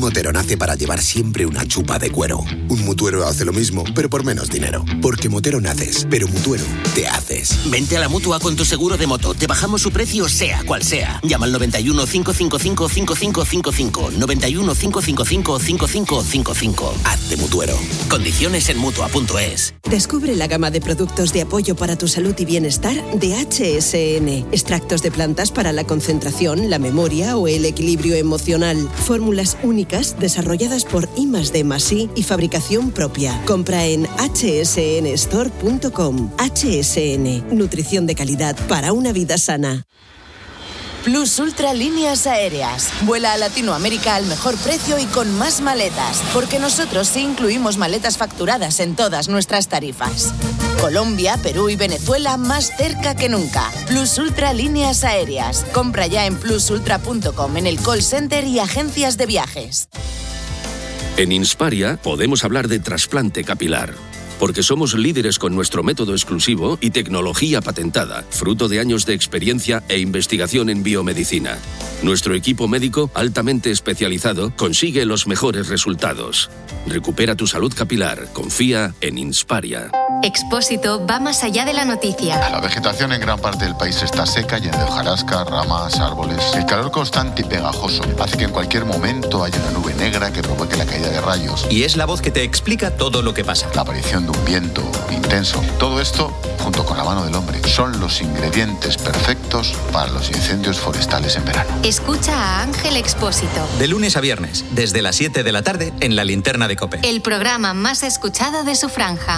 motero nace para llevar siempre una chupa de cuero. Un mutuero hace lo mismo, pero por menos dinero. Porque motero naces, pero mutuero te haces. Vente a la Mutua con tu seguro de moto. Te bajamos su precio sea cual sea. Llama al noventa y uno, cinco cinco cinco, cinco cinco cinco cinco. noventa y uno, cinco cinco cinco, cinco cinco cinco cinco. Hazte mutuero. Condiciones en mutua punto es. Descubre la gama de productos de apoyo para tu salud y bienestar de H S N. Extractos de plantas para la concentración, la memoria o el equilibrio emocional. Fórmulas únicas desarrolladas por I más D más I y fabricación propia. Compra en h s n store punto com. H S N. Nutrición de calidad para una vida sana. Plus Ultra Líneas Aéreas. Vuela a Latinoamérica al mejor precio y con más maletas, porque nosotros sí incluimos maletas facturadas en todas nuestras tarifas. Colombia, Perú y Venezuela más cerca que nunca. Plus Ultra Líneas Aéreas. Compra ya en plus ultra punto com, en el call center y agencias de viajes. En Insparia podemos hablar de trasplante capilar, porque somos líderes con nuestro método exclusivo y tecnología patentada, fruto de años de experiencia e investigación en biomedicina. Nuestro equipo médico, altamente especializado, consigue los mejores resultados. Recupera tu salud capilar. Confía en Insparia. Expósito va más allá de la noticia. La vegetación en gran parte del país está seca, llena de hojarasca, ramas, árboles. El calor constante y pegajoso hace que en cualquier momento haya una nube negra que provoque la caída de rayos. Y es la voz que te explica todo lo que pasa. La aparición de un viento intenso. Todo esto, junto con la mano del hombre, son los ingredientes perfectos para los incendios forestales en verano. Escucha a Ángel Expósito. De lunes a viernes, desde las siete de la tarde, en La Linterna de COPE. El programa más escuchado de su franja.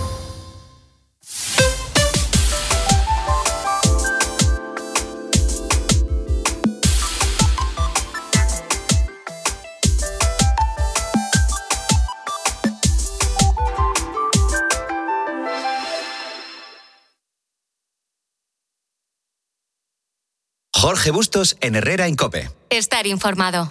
Jorge Bustos en Herrera en COPE. Estar informado.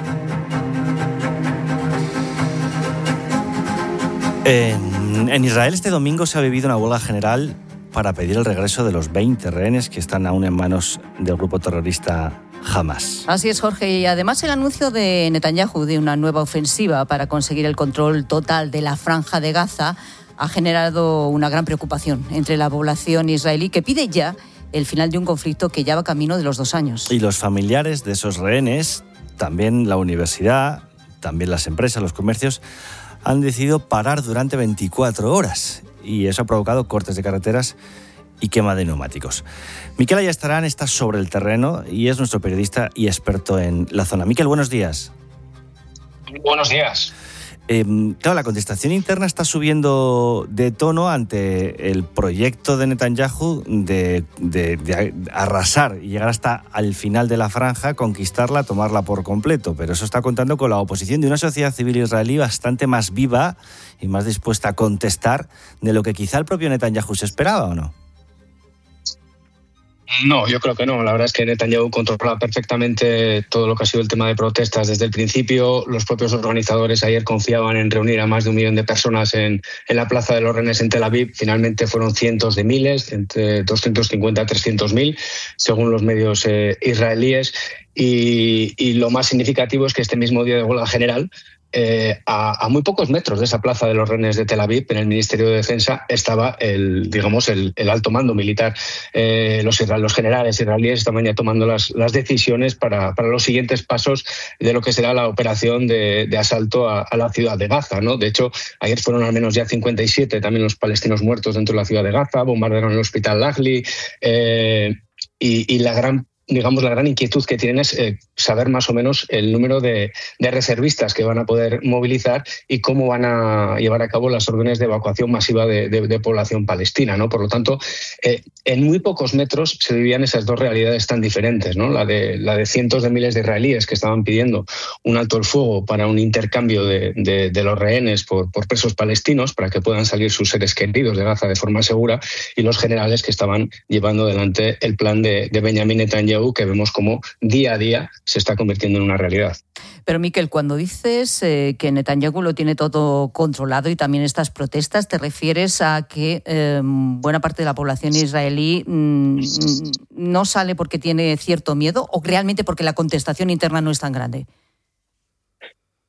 En, en Israel este domingo se ha vivido una huelga general para pedir el regreso de los veinte rehenes que están aún en manos del grupo terrorista Hamas. Así es, Jorge. Y además el anuncio de Netanyahu de una nueva ofensiva para conseguir el control total de la franja de Gaza ha generado una gran preocupación entre la población israelí, que pide ya el final de un conflicto que ya va camino de los dos años. Y los familiares de esos rehenes, también la universidad, también las empresas, los comercios, han decidido parar durante veinticuatro horas. Y eso ha provocado cortes de carreteras y quema de neumáticos. Miquel Ayestarán está sobre el terreno y es nuestro periodista y experto en la zona. Miquel, buenos días. Buenos días. Eh, claro, la contestación interna está subiendo de tono ante el proyecto de Netanyahu de, de, de arrasar y llegar hasta al final de la franja, conquistarla, tomarla por completo. Pero eso está contando con la oposición de una sociedad civil israelí bastante más viva y más dispuesta a contestar de lo que quizá el propio Netanyahu se esperaba, ¿o no? No, yo creo que no. La verdad es que Netanyahu controla perfectamente todo lo que ha sido el tema de protestas desde el principio. Los propios organizadores ayer confiaban en reunir a más de un millón de personas en, en la Plaza de los Rehenes en Tel Aviv. Finalmente fueron cientos de miles, entre doscientos cincuenta a trescientos mil, según los medios eh, israelíes. Y, y lo más significativo es que este mismo día de huelga general, Eh, a, a muy pocos metros de esa Plaza de los Rehenes de Tel Aviv, en el Ministerio de Defensa, estaba el, digamos, el, el alto mando militar. Eh, los, los generales israelíes estaban ya tomando las, las decisiones para, para los siguientes pasos de lo que será la operación de, de asalto a, a la ciudad de Gaza, ¿no? De hecho, ayer fueron al menos ya cincuenta y siete también los palestinos muertos dentro de la ciudad de Gaza, bombardearon el hospital Lachli, eh, y, y la gran digamos, la gran inquietud que tienen es eh, saber más o menos el número de, de reservistas que van a poder movilizar y cómo van a llevar a cabo las órdenes de evacuación masiva de, de, de población palestina, ¿no? Por lo tanto, eh, en muy pocos metros se vivían esas dos realidades tan diferentes, ¿no? La de, la de cientos de miles de israelíes que estaban pidiendo un alto el fuego para un intercambio de, de, de los rehenes por, por presos palestinos para que puedan salir sus seres queridos de Gaza de forma segura, y los generales que estaban llevando adelante el plan de, de Benjamin Netanyahu, que vemos como día a día se está convirtiendo en una realidad. Pero, Miquel, cuando dices eh, que Netanyahu lo tiene todo controlado y también estas protestas, ¿te refieres a que eh, buena parte de la población israelí mmm, no sale porque tiene cierto miedo o realmente porque la contestación interna no es tan grande?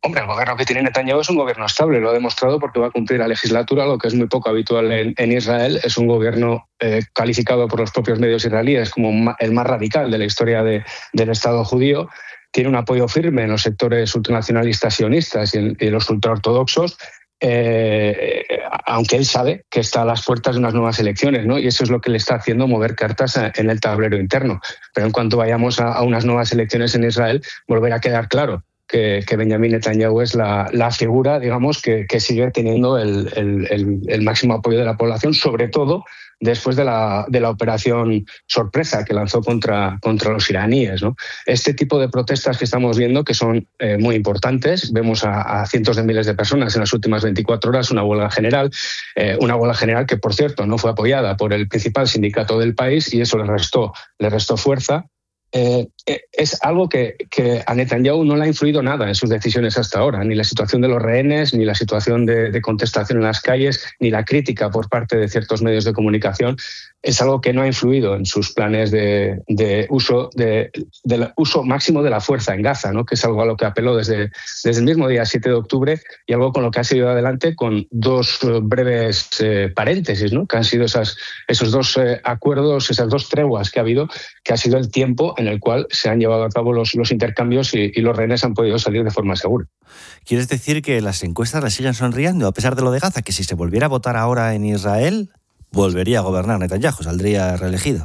Hombre, el gobierno que tiene Netanyahu es un gobierno estable, lo ha demostrado porque va a cumplir la legislatura, lo que es muy poco habitual en, en Israel. Es un gobierno eh, calificado por los propios medios israelíes como ma, el más radical de la historia de, del Estado judío. Tiene un apoyo firme en los sectores ultranacionalistas sionistas y en, y en los ultraortodoxos, eh, aunque él sabe que está a las puertas de unas nuevas elecciones, ¿no? Y eso es lo que le está haciendo mover cartas en el tablero interno. Pero en cuanto vayamos a, a unas nuevas elecciones en Israel, volverá a quedar claro que, que Benjamin Netanyahu es la, la figura, digamos, que, que sigue teniendo el, el, el, el máximo apoyo de la población, sobre todo después de la, de la operación sorpresa que lanzó contra, contra los iraníes, ¿no? Este tipo de protestas que estamos viendo, que son eh, muy importantes, vemos a, a cientos de miles de personas en las últimas veinticuatro horas, una huelga general, eh, una huelga general que, por cierto, no fue apoyada por el principal sindicato del país y eso le restó, le restó fuerza. Eh, es algo que, que a Netanyahu no le ha influido nada en sus decisiones hasta ahora, ni la situación de los rehenes, ni la situación de, de contestación en las calles, ni la crítica por parte de ciertos medios de comunicación. Es algo que no ha influido en sus planes de, de uso de, de uso máximo de la fuerza en Gaza, ¿no? Que es algo a lo que apeló desde, desde el mismo día siete de octubre y algo con lo que ha seguido adelante con dos breves eh, paréntesis, ¿no? Que han sido esas, esos dos eh, acuerdos, esas dos treguas que ha habido, que ha sido el tiempo en el cual se han llevado a cabo los, los intercambios y, y los rehenes han podido salir de forma segura. ¿Quieres decir que las encuestas le siguen sonriendo a pesar de lo de Gaza? Que si se volviera a votar ahora en Israel, volvería a gobernar Netanyahu, saldría reelegido.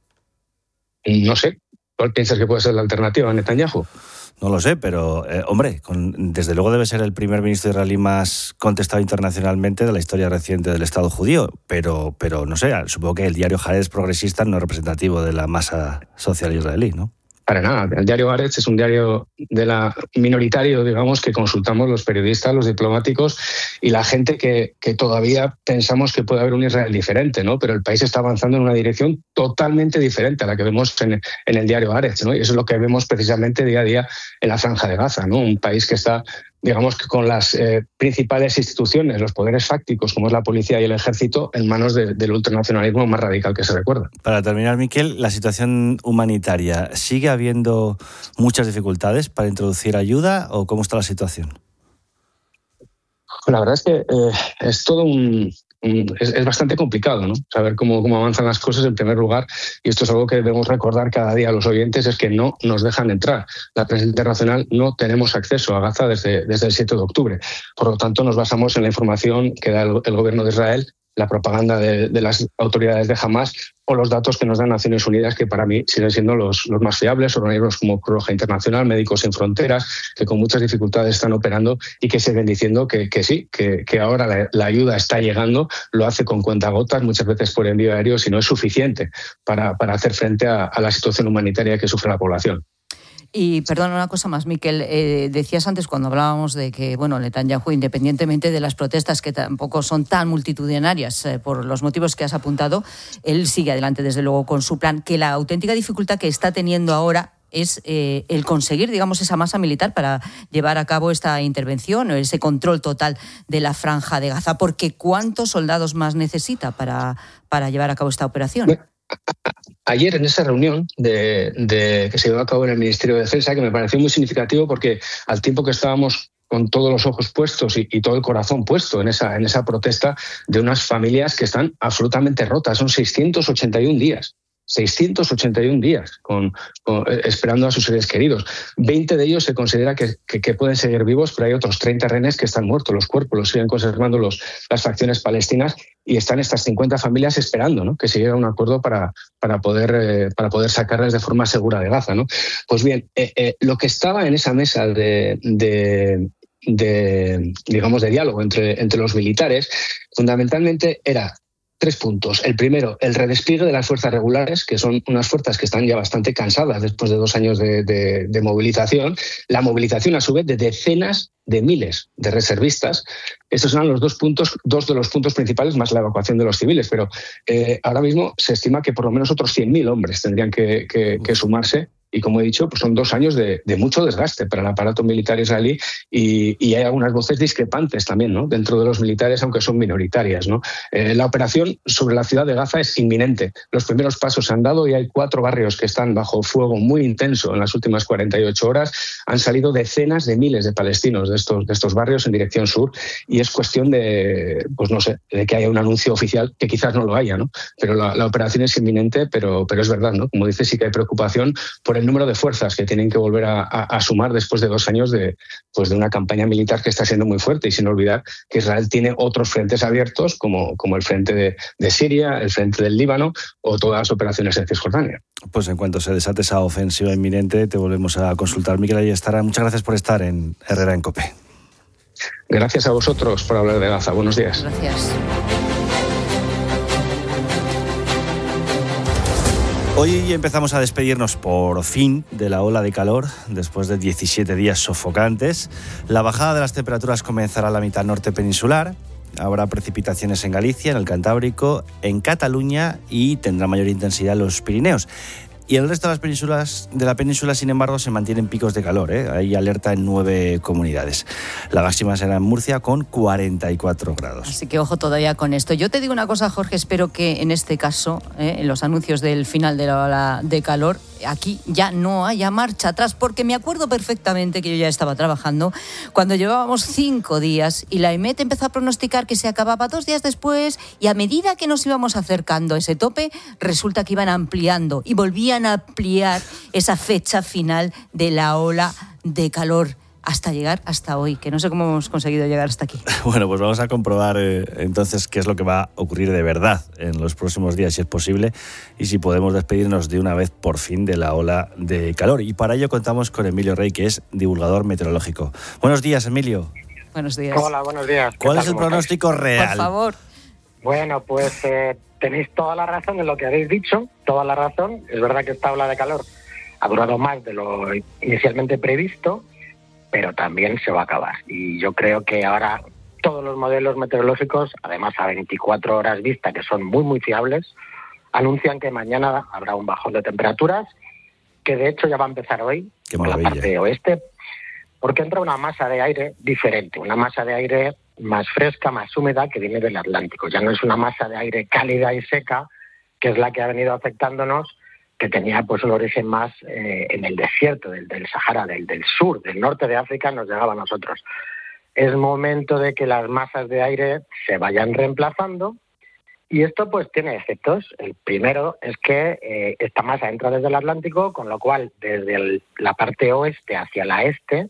No sé. ¿Cuál piensas que puede ser la alternativa a Netanyahu? No lo sé, pero, eh, hombre, con, desde luego debe ser el primer ministro israelí más contestado internacionalmente de la historia reciente del Estado judío. Pero, pero no sé, supongo que el diario Haaretz progresista no es representativo de la masa social israelí, ¿no? Para nada. El diario Haaretz es un diario de la minoritario, digamos, que consultamos los periodistas, los diplomáticos y la gente que, que todavía pensamos que puede haber un Israel diferente, ¿no? Pero el país está avanzando en una dirección totalmente diferente a la que vemos en, en el diario Haaretz, ¿no? Y eso es lo que vemos precisamente día a día en la Franja de Gaza, ¿no? Un país que está, digamos, que con las eh, principales instituciones, los poderes fácticos, como es la policía y el ejército, en manos de, del ultranacionalismo más radical que se recuerda. Para terminar, Miquel, la situación humanitaria, ¿sigue habiendo muchas dificultades para introducir ayuda o cómo está la situación? La verdad es que eh, es todo un... Es, es bastante complicado, ¿no? Saber cómo, cómo avanzan las cosas en primer lugar, y esto es algo que debemos recordar cada día a los oyentes, es que no nos dejan entrar. La prensa internacional no tenemos acceso a Gaza desde, desde el siete de octubre. Por lo tanto, nos basamos en la información que da el, el gobierno de Israel, la propaganda de, de las autoridades de Hamas o los datos que nos dan Naciones Unidas, que para mí siguen siendo los, los más fiables, organismos como Cruz Roja Internacional, Médicos Sin Fronteras, que con muchas dificultades están operando y que siguen diciendo que, que sí, que, que ahora la, la ayuda está llegando, lo hace con cuentagotas, muchas veces por envío aéreo, si no es suficiente para, para hacer frente a, a la situación humanitaria que sufre la población. Y perdona una cosa más, Miquel, eh, decías antes cuando hablábamos de que, bueno, Netanyahu, independientemente de las protestas que tampoco son tan multitudinarias eh, por los motivos que has apuntado, él sigue adelante desde luego con su plan, que la auténtica dificultad que está teniendo ahora es eh, el conseguir, digamos, esa masa militar para llevar a cabo esta intervención o ese control total de la Franja de Gaza, porque ¿cuántos soldados más necesita para, para llevar a cabo esta operación? Bueno. Ayer en esa reunión de, de, que se llevó a cabo en el Ministerio de Defensa, que me pareció muy significativo porque al tiempo que estábamos con todos los ojos puestos y, y todo el corazón puesto en esa, en esa protesta de unas familias que están absolutamente rotas, son seiscientos ochenta y un días. seiscientos ochenta y un días con, con, esperando a sus seres queridos. veinte de ellos se considera que, que, que pueden seguir vivos, pero hay otros treinta rehenes que están muertos. Los cuerpos los siguen conservando los, las facciones palestinas y están estas cincuenta familias esperando, ¿no?, que se llegue a un acuerdo para, para, poder, eh, para poder sacarlas de forma segura de Gaza, ¿no? Pues bien, eh, eh, lo que estaba en esa mesa de... de de digamos de diálogo entre, entre los militares fundamentalmente era tres puntos. El primero, el redespliegue de las fuerzas regulares, que son unas fuerzas que están ya bastante cansadas después de dos años de, de, de movilización. La movilización, a su vez, de decenas de miles de reservistas. Estos eran los dos puntos, dos de los puntos principales, más la evacuación de los civiles. Pero eh, ahora mismo se estima que por lo menos otros cien mil hombres tendrían que, que, que sumarse y como he dicho, pues son dos años de, de mucho desgaste para el aparato militar israelí y, y hay algunas voces discrepantes también, ¿no?, dentro de los militares, aunque son minoritarias, ¿no? Eh, la operación sobre la ciudad de Gaza es inminente. Los primeros pasos se han dado y hay cuatro barrios que están bajo fuego muy intenso en las últimas cuarenta y ocho horas. Han salido decenas de miles de palestinos de estos, de estos barrios en dirección sur y es cuestión de, pues no sé, de que haya un anuncio oficial, que quizás no lo haya, ¿no? Pero la, la operación es inminente, pero, pero es verdad, ¿no? Como dices, sí que hay preocupación por el número de fuerzas que tienen que volver a, a, a sumar después de dos años de, pues de una campaña militar que está siendo muy fuerte, y sin olvidar que Israel tiene otros frentes abiertos como, como el frente de, de Siria, el frente del Líbano o todas las operaciones en Cisjordania. Pues en cuanto se desate esa ofensiva inminente te volvemos a consultar. Miquel Ayestarán, muchas gracias por estar en Herrera en COPE. Gracias a vosotros por hablar de Gaza. Buenos días. Gracias. Hoy empezamos a despedirnos por fin de la ola de calor después de diecisiete días sofocantes. La bajada de las temperaturas comenzará a la mitad norte peninsular. Habrá precipitaciones en Galicia, en el Cantábrico, en Cataluña y tendrá mayor intensidad en los Pirineos. Y en el resto de las penínsulas de la península, sin embargo, se mantienen picos de calor, ¿eh? Hay alerta en nueve comunidades. La máxima será en Murcia con cuarenta y cuatro grados. Así que ojo todavía con esto. Yo te digo una cosa, Jorge, espero que en este caso, ¿eh?, en los anuncios del final de la ola de calor, aquí ya no haya marcha atrás, porque me acuerdo perfectamente que yo ya estaba trabajando cuando llevábamos cinco días y la EMET empezó a pronosticar que se acababa dos días después, y a medida que nos íbamos acercando a ese tope, resulta que iban ampliando y volvían a ampliar esa fecha final de la ola de calor hasta llegar hasta hoy, que no sé cómo hemos conseguido llegar hasta aquí. Bueno, pues vamos a comprobar eh, entonces qué es lo que va a ocurrir de verdad en los próximos días, si es posible, y si podemos despedirnos de una vez por fin de la ola de calor. Y para ello contamos con Emilio Rey, que es divulgador meteorológico. Buenos días, Emilio. Buenos días. Hola, buenos días. ¿Cuál es el pronóstico real? Por favor. Bueno, pues eh, tenéis toda la razón en lo que habéis dicho, toda la razón. Es verdad que esta ola de calor ha durado más de lo inicialmente previsto, pero también se va a acabar. Y yo creo que ahora todos los modelos meteorológicos, además a veinticuatro horas vista, que son muy, muy fiables, anuncian que mañana habrá un bajón de temperaturas, que de hecho ya va a empezar hoy, por la parte oeste, porque entra una masa de aire diferente, una masa de aire más fresca, más húmeda, que viene del Atlántico. Ya no es una masa de aire cálida y seca, que es la que ha venido afectándonos, que tenía pues un origen más eh, en el desierto del, del Sahara, del, del sur, del norte de África, nos llegaba a nosotros. Es momento de que las masas de aire se vayan reemplazando, y esto pues tiene efectos. El primero es que eh, esta masa entra desde el Atlántico, con lo cual desde el, la parte oeste hacia la este,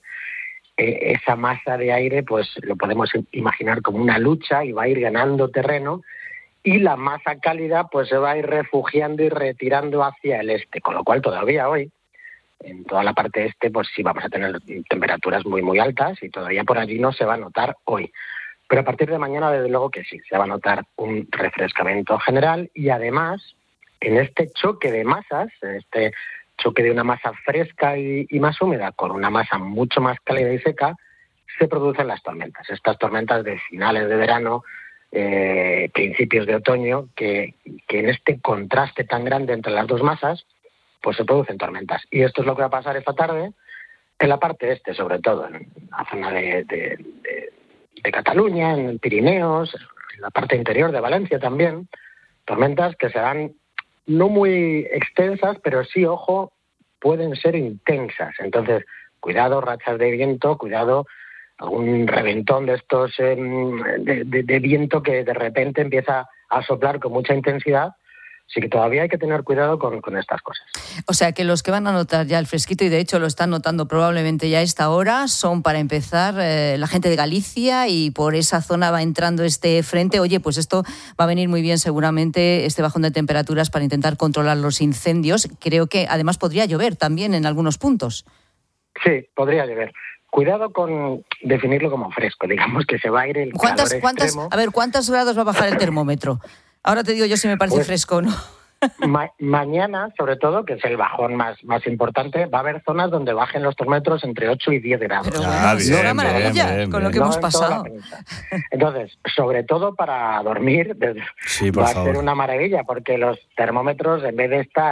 eh, esa masa de aire pues lo podemos imaginar como una lucha y va a ir ganando terreno, y la masa cálida pues se va a ir refugiando y retirando hacia el este, con lo cual todavía hoy en toda la parte este pues sí vamos a tener temperaturas muy muy altas, y todavía por allí no se va a notar hoy. Pero a partir de mañana, desde luego que sí, se va a notar un refrescamiento general, y además, en este choque de masas, en este choque de una masa fresca y, y más húmeda con una masa mucho más cálida y seca, se producen las tormentas. Estas tormentas de finales de verano, eh, principios de otoño, que, que en este contraste tan grande entre las dos masas, pues se producen tormentas. Y esto es lo que va a pasar esta tarde en la parte este, sobre todo, en la zona de... de, de de Cataluña, en Pirineos, en la parte interior de Valencia también, tormentas que serán no muy extensas, pero sí, ojo, pueden ser intensas. Entonces, cuidado, rachas de viento, cuidado, algún reventón de estos eh, de, de, de viento que de repente empieza a soplar con mucha intensidad. Así que todavía hay que tener cuidado con, con estas cosas. O sea, que los que van a notar ya el fresquito, y de hecho lo están notando probablemente ya a esta hora, son, para empezar, eh, la gente de Galicia, y por esa zona va entrando este frente. Oye, pues esto va a venir muy bien seguramente, este bajón de temperaturas, para intentar controlar los incendios. Creo que además podría llover también en algunos puntos. Sí, podría llover. Cuidado con definirlo como fresco, digamos que se va a ir el ¿Cuántas, calor cuántas, extremo. A ver, ¿cuántos grados va a bajar el termómetro? Ahora te digo yo si me parece pues, fresco o no. Ma- mañana, sobre todo, que es el bajón más, más importante, va a haber zonas donde bajen los termómetros entre ocho y diez grados. Pero bueno, ah, bien, es una maravilla bien, bien, con lo que no hemos pasado. Entonces, sobre todo para dormir, sí, va favor. a ser una maravilla, porque los termómetros, en vez de estar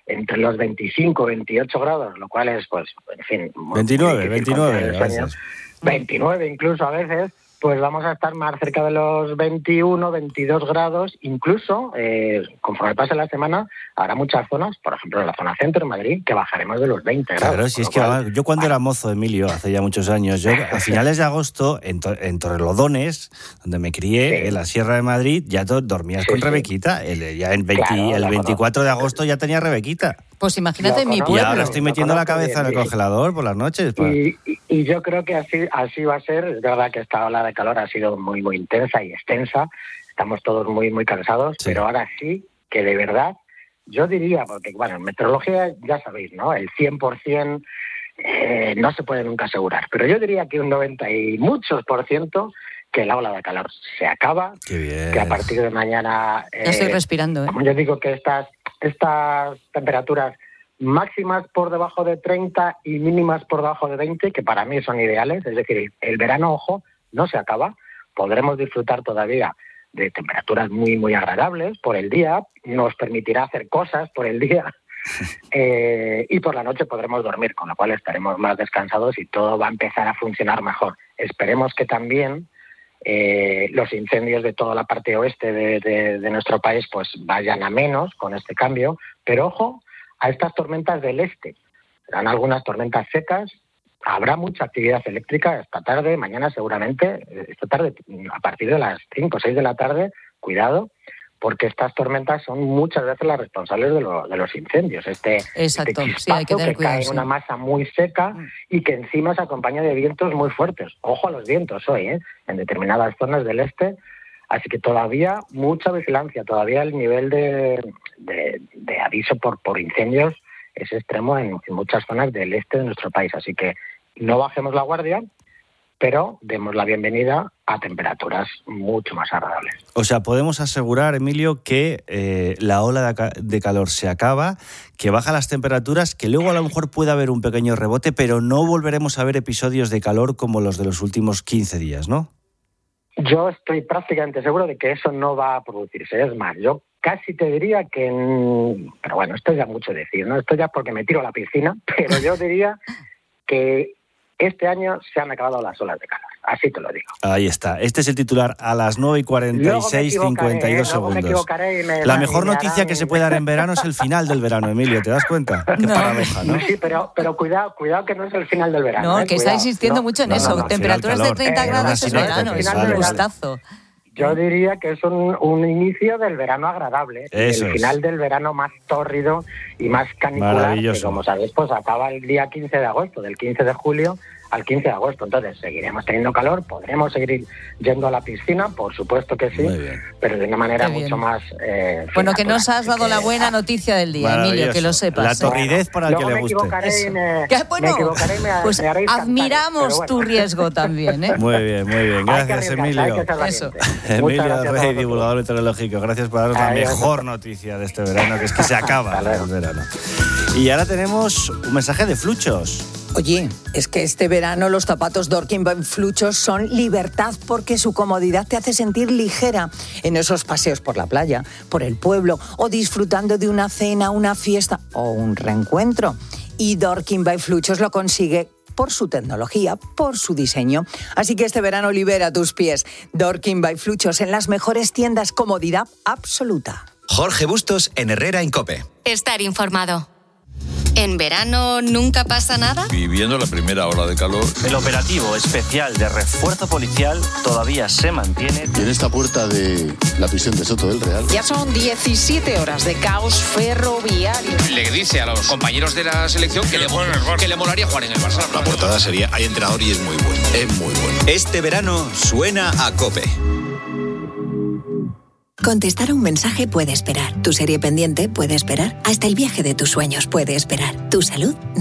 entre los veinticinco, veintiocho grados, lo cual es, pues, en fin... veintinueve, veintinueve. veintinueve incluso a veces, pues vamos a estar más cerca de los veintiuno, veintidós grados, incluso eh, conforme pase la semana habrá muchas zonas, por ejemplo en la zona centro de Madrid, que bajaremos de los veinte grados. Claro, si es que cual, yo cuando era mozo, Emilio, hace ya muchos años, yo a finales de agosto en, to, en Torrelodones, donde me crié, sí. en la Sierra de Madrid, ya to, dormías sí, con sí. Rebequita, el, ya en veinte, claro, el veinticuatro de agosto ya tenía Rebequita. Pues imagínate en mi pueblo. Y ahora estoy metiendo la cabeza en el congelador por las noches. Pues. Y, y, y yo creo que así así va a ser. Es verdad que esta ola de calor ha sido muy, muy intensa y extensa. Estamos todos muy, muy cansados. Sí. Pero ahora sí que de verdad, yo diría, porque bueno, en meteorología ya sabéis, ¿no? El cien por ciento eh, no se puede nunca asegurar. Pero yo diría que un noventa y muchos por ciento que la ola de calor se acaba. Qué bien. Que a partir de mañana... Eh, ya estoy respirando, ¿eh? Como yo digo que estas... Estas temperaturas máximas por debajo de treinta y mínimas por debajo de veinte, que para mí son ideales, es decir, el verano, ojo, no se acaba, podremos disfrutar todavía de temperaturas muy, muy agradables por el día, nos permitirá hacer cosas por el día eh, y por la noche podremos dormir, con lo cual estaremos más descansados y todo va a empezar a funcionar mejor. Esperemos que también Eh, los incendios de toda la parte oeste de, de, de nuestro país pues vayan a menos con este cambio, pero ojo a estas tormentas del este. Serán algunas tormentas secas, habrá mucha actividad eléctrica esta tarde, mañana seguramente, esta tarde a partir de las cinco o seis de la tarde, cuidado, porque estas tormentas son muchas veces las responsables de, lo, de los incendios. Este, Exacto, este sí, hay que tener que cuidado, cae en sí. una masa muy seca y que encima se acompaña de vientos muy fuertes. Ojo a los vientos hoy, ¿eh? En determinadas zonas del este. Así que todavía mucha vigilancia, todavía el nivel de, de, de aviso por, por incendios es extremo en, en muchas zonas del este de nuestro país. Así que no bajemos la guardia, pero demos la bienvenida a temperaturas mucho más agradables. O sea, podemos asegurar, Emilio, que eh, la ola de, ca- de calor se acaba, que bajan las temperaturas, que luego a lo mejor puede haber un pequeño rebote, pero no volveremos a ver episodios de calor como los de los últimos quince días, ¿no? Yo estoy prácticamente seguro de que eso no va a producirse. Es más, yo casi te diría que... En... Pero bueno, esto ya mucho decir, ¿no? Esto ya porque me tiro a la piscina, pero yo diría que este año se han acabado las olas de calor. Así te lo digo. Ahí está. Este es el titular a las nueve y cuarenta y seis, cincuenta y dos segundos. Me me la mejor noticia que se puede dar en verano es el final del verano, Emilio. ¿Te das cuenta? Qué no. paradoja, ¿no? Sí, pero, pero cuidado, cuidado que no es el final del verano. No, ¿eh? que Cuidado. está insistiendo no. mucho en no, eso. no, no, Temperaturas de treinta eh, grados es verano. Es un gustazo. Yo diría que es un, un inicio del verano agradable, Eso el es. final del verano más tórrido y más canicular, que como sabéis, pues acaba el día quince de agosto, del quince de julio al quince de agosto. Entonces seguiremos teniendo calor, podremos seguir yendo a la piscina, por supuesto que sí, pero de una manera mucho más... Eh, bueno, que nos has dado la buena noticia del día, Emilio, que lo sepas. La torridez para el Luego que le me guste. Equivocaré y me, ¿Qué? Bueno, me equivocaré y me, pues me haréis admiramos cantar, bueno. tu riesgo también, ¿eh? Muy bien, muy bien. Gracias, Emilio. Eso. Emilio Rey, divulgador meteorológico. Gracias por darnos la mejor noticia de este verano, que es que se acaba el verano. Y ahora tenemos un mensaje de Fluchos. Oye, es que este verano los zapatos Dorking by Fluchos son libertad porque su comodidad te hace sentir ligera en esos paseos por la playa, por el pueblo o disfrutando de una cena, una fiesta o un reencuentro. Y Dorking by Fluchos lo consigue por su tecnología, por su diseño. Así que este verano libera tus pies. Dorking by Fluchos en las mejores tiendas, comodidad absoluta. Jorge Bustos en Herrera en COPE. Estar informado. ¿En verano nunca pasa nada? Viviendo la primera ola de calor. El operativo especial de refuerzo policial todavía se mantiene. Y en esta puerta de la prisión de Soto del Real. Ya son diecisiete horas de caos ferroviario. Le dice a los compañeros de la selección que le, que le molaría jugar en el Barça. La portada sería: hay entrenador y es muy bueno. Es muy bueno. Este verano suena a COPE. Contestar a un mensaje puede esperar. Tu serie pendiente puede esperar. Hasta el viaje de tus sueños puede esperar. Tu salud, no.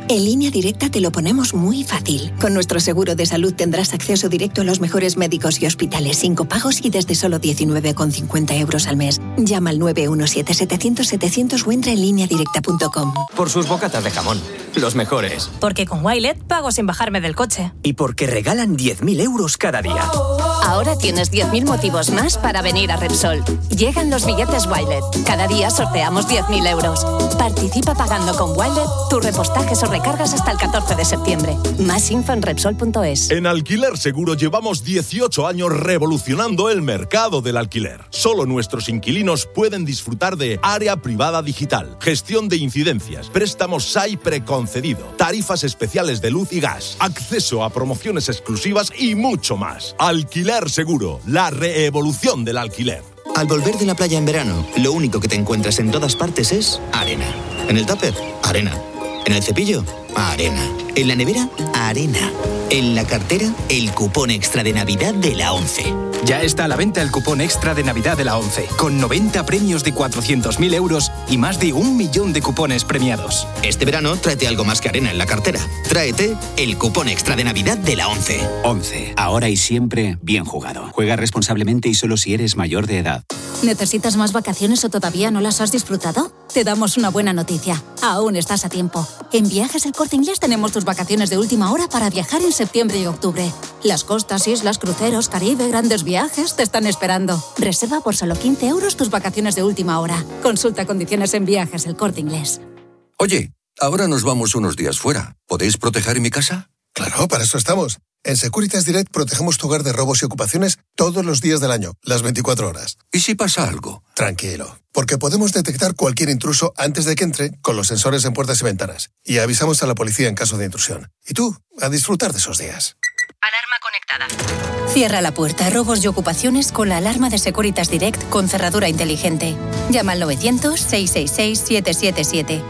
En Línea Directa te lo ponemos muy fácil. Con nuestro seguro de salud tendrás acceso directo a los mejores médicos y hospitales sin copagos y desde solo diecinueve con cincuenta euros al mes. Llama al nueve uno siete setecientos setecientos o entra en línea directa punto com. Por sus bocatas de jamón, los mejores. Porque con Wilet pago sin bajarme del coche. Y porque regalan diez mil euros cada día. Ahora tienes diez mil motivos más para venir a Repsol. Llegan los billetes Wilet. Cada día sorteamos diez mil euros. Participa pagando con Wilet tus repostajes o recargas hasta el catorce de septiembre. Más info en Repsol punto es. En Alquiler Seguro llevamos dieciocho años revolucionando el mercado del alquiler. Solo nuestros inquilinos pueden disfrutar de área privada digital, gestión de incidencias, préstamos S A I preconcedido, tarifas especiales de luz y gas, acceso a promociones exclusivas y mucho más. Alquiler Seguro, la reevolución del alquiler. Al volver de la playa en verano, lo único que te encuentras en todas partes es arena. En el tupper, arena. En el cepillo, arena. En la nevera, arena. En la cartera, el cupón extra de Navidad de la ONCE. Ya está a la venta el cupón extra de Navidad de la ONCE, con noventa premios de cuatrocientos mil euros y más de un millón de cupones premiados. Este verano, tráete algo más que arena en la cartera. Tráete el cupón extra de Navidad de la ONCE. ONCE, ahora y siempre bien jugado. Juega responsablemente y solo si eres mayor de edad. ¿Necesitas más vacaciones o todavía no las has disfrutado? Te damos una buena noticia. Aún estás a tiempo. En Viajes El Corte Inglés tenemos tus vacaciones de última hora para viajar en septiembre y octubre. Las costas, islas, cruceros, Caribe, grandes viajes te están esperando. Reserva por solo quince euros tus vacaciones de última hora. Consulta condiciones en Viajes El Corte Inglés. Oye, ahora nos vamos unos días fuera. ¿Podéis proteger mi casa? Claro, para eso estamos. En Securitas Direct protegemos tu hogar de robos y ocupaciones todos los días del año, las veinticuatro horas. ¿Y si pasa algo? Tranquilo, porque podemos detectar cualquier intruso antes de que entre con los sensores en puertas y ventanas. Y avisamos a la policía en caso de intrusión. Y tú, a disfrutar de esos días. Alarma conectada. Cierra la puerta a robos y ocupaciones con la alarma de Securitas Direct con cerradura inteligente. Llama al novecientos, seiscientos sesenta y seis, setecientos setenta y siete.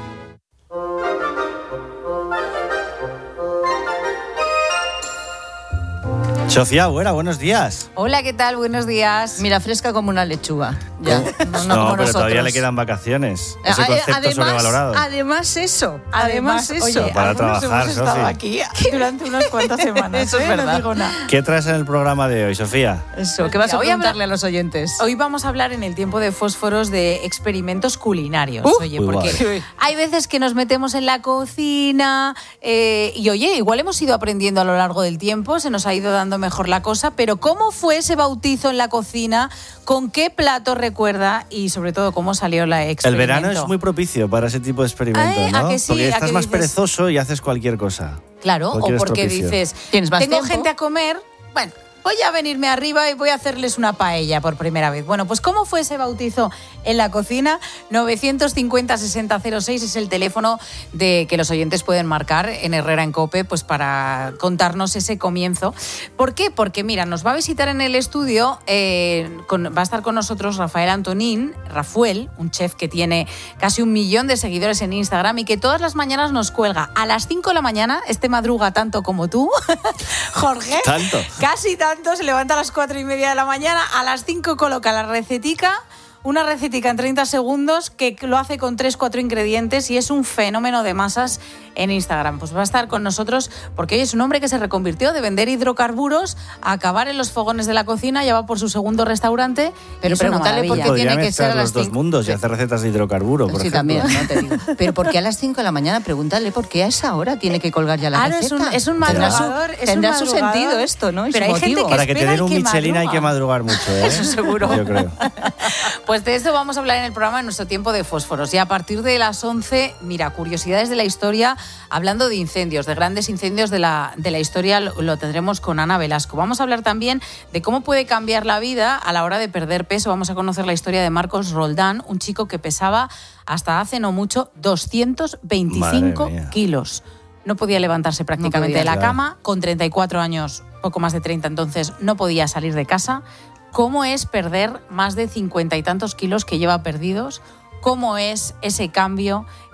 Sofía Agüera, buenos días. Hola, ¿qué tal? Buenos días. Mira, fresca como una lechuga. Ya, no, no, no como pero nosotros. Todavía le quedan vacaciones. Ese A- concepto además, sobrevalorado. Además eso, además, Además, eso. oye, Para algunos trabajar, hemos estado Sofi. aquí durante unas cuantas semanas. Eso es ¿eh? verdad. No digo nada. ¿Qué traes en el programa de hoy, Sofía? Eso, ¿qué vas a Hoy preguntarle habla- a los oyentes? Hoy vamos a hablar en el tiempo de fósforos de experimentos culinarios. Uh, oye, muy porque guay. hay veces que nos metemos en la cocina eh, y oye, igual hemos ido aprendiendo a lo largo del tiempo, se nos ha ido dando mejor la cosa, pero ¿cómo fue ese bautizo en la cocina? ¿Con qué plato recuerda? Y sobre todo, ¿cómo salió la El experimento? verano es muy propicio para ese tipo de experimentos, Ay, ¿a ¿no? que sí? Porque ¿A estás que más dices? perezoso y haces cualquier cosa. Claro, Cualquier o porque estropicio. dices, ¿Tienes más tengo tiempo? gente a comer, bueno, voy a venirme arriba y voy a hacerles una paella por primera vez. Bueno, pues ¿cómo fue ese bautizo en la cocina? novecientos cincuenta, sesenta cero seis es el teléfono de que los oyentes pueden marcar en Herrera en COPE, pues para contarnos ese comienzo. ¿Por qué? Porque mira, nos va a visitar en el estudio, eh, con- va a estar con nosotros Rafael Antonín, Rafuel, un chef que tiene casi un millón de seguidores en Instagram y que todas las mañanas nos cuelga a las cinco de la mañana, este madruga tanto como tú, Jorge. ¿Tanto? Casi tanto, se levanta a las cuatro y media de la mañana, a las cinco coloca la recetica, una recetica en treinta segundos que lo hace con tres, cuatro ingredientes y es un fenómeno de masas en Instagram. Pues va a estar con nosotros porque hoy es un hombre que se reconvirtió de vender hidrocarburos a acabar en los fogones de la cocina, ya va por su segundo restaurante. Pero y es una pregúntale por qué maravilla. tiene Podrían que ser estar a las los dos cinco. mundos y hacer recetas de hidrocarburo, por Sí, ejemplo. también, no te digo. Pero ¿por qué a las cinco de la mañana? Pregúntale por qué a esa hora tiene que colgar ya la Claro, es receta. un, es un Tendrá su- madrugador. es un Tendrá su madrugador. sentido esto, ¿no? Y Pero su hay gente motivo. que Para que te espera den y un que Michelin hay madruga. que madrugar mucho, ¿eh? Eso seguro. Yo creo. Pues de esto vamos a hablar en el programa en nuestro tiempo de fósforos. Y a partir de las once, mira, curiosidades de la historia, hablando de incendios, de grandes incendios de la, de la historia, lo, lo tendremos con Ana Velasco. Vamos a hablar también de cómo puede cambiar la vida a la hora de perder peso. Vamos a conocer la historia de Marcos Roldán, un chico que pesaba hasta hace no mucho doscientos veinticinco Madre mía. kilos. No podía levantarse prácticamente podía, de la claro. cama. Con treinta y cuatro años, poco más de treinta entonces, no podía salir de casa. ¿Cómo es perder más de cincuenta y tantos kilos que lleva perdidos? ¿Cómo es ese cambio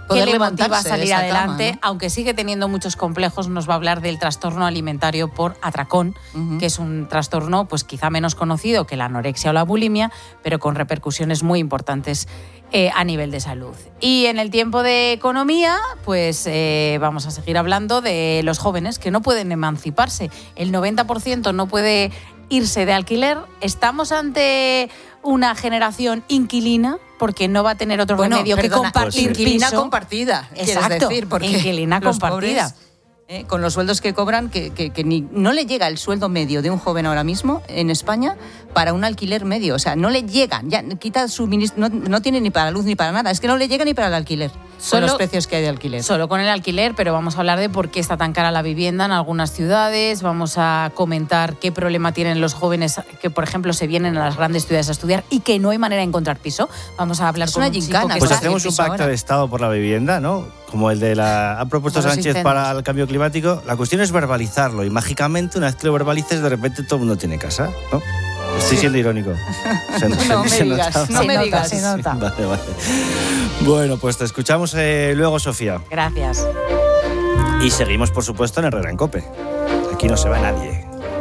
que le motiva a levantarse de salir esa adelante, cama, ¿no? aunque sigue teniendo muchos complejos. Nos va a hablar del trastorno alimentario por atracón, uh-huh. que es un trastorno pues quizá menos conocido que la anorexia o la bulimia, pero con repercusiones muy importantes eh, a nivel de salud. Y en el tiempo de economía, pues eh, vamos a seguir hablando de los jóvenes que no pueden emanciparse. El noventa por ciento no puede irse de alquiler. Estamos ante una generación inquilina, porque no va a tener otro bueno, remedio perdona, que compartir pues, inquilina piso. compartida, Exacto, quieres decir, porque inquilina los compartida. pobres, eh, con los sueldos que cobran, que, que, que ni, no le llega el sueldo medio de un joven ahora mismo en España para un alquiler medio. O sea, no le llegan, ya quita suministro, no, no tiene ni para luz ni para nada. Es que no le llega ni para el alquiler. Son los precios que hay de alquiler. Solo con el alquiler, pero vamos a hablar de por qué está tan cara la vivienda en algunas ciudades. Vamos a comentar qué problema tienen los jóvenes que, por ejemplo, se vienen a las grandes ciudades a estudiar y que no hay manera de encontrar piso. Vamos a hablar es con una un chico gincana. que Pues está hacemos un pacto ahora. de Estado por la vivienda, ¿no? Como el de la... Ha propuesto Para los Sánchez incendios. para el cambio climático. La cuestión es verbalizarlo y mágicamente, una vez que lo verbalices, de repente todo el mundo tiene casa, ¿no? Estoy siendo irónico. Se, No me se digas, nota. no Se me nota, digas. se nota. Vale, vale. Bueno, pues te escuchamos eh, luego, Sofía. Gracias. Y seguimos, por supuesto, en Herrera en COPE. Aquí no se va nadie.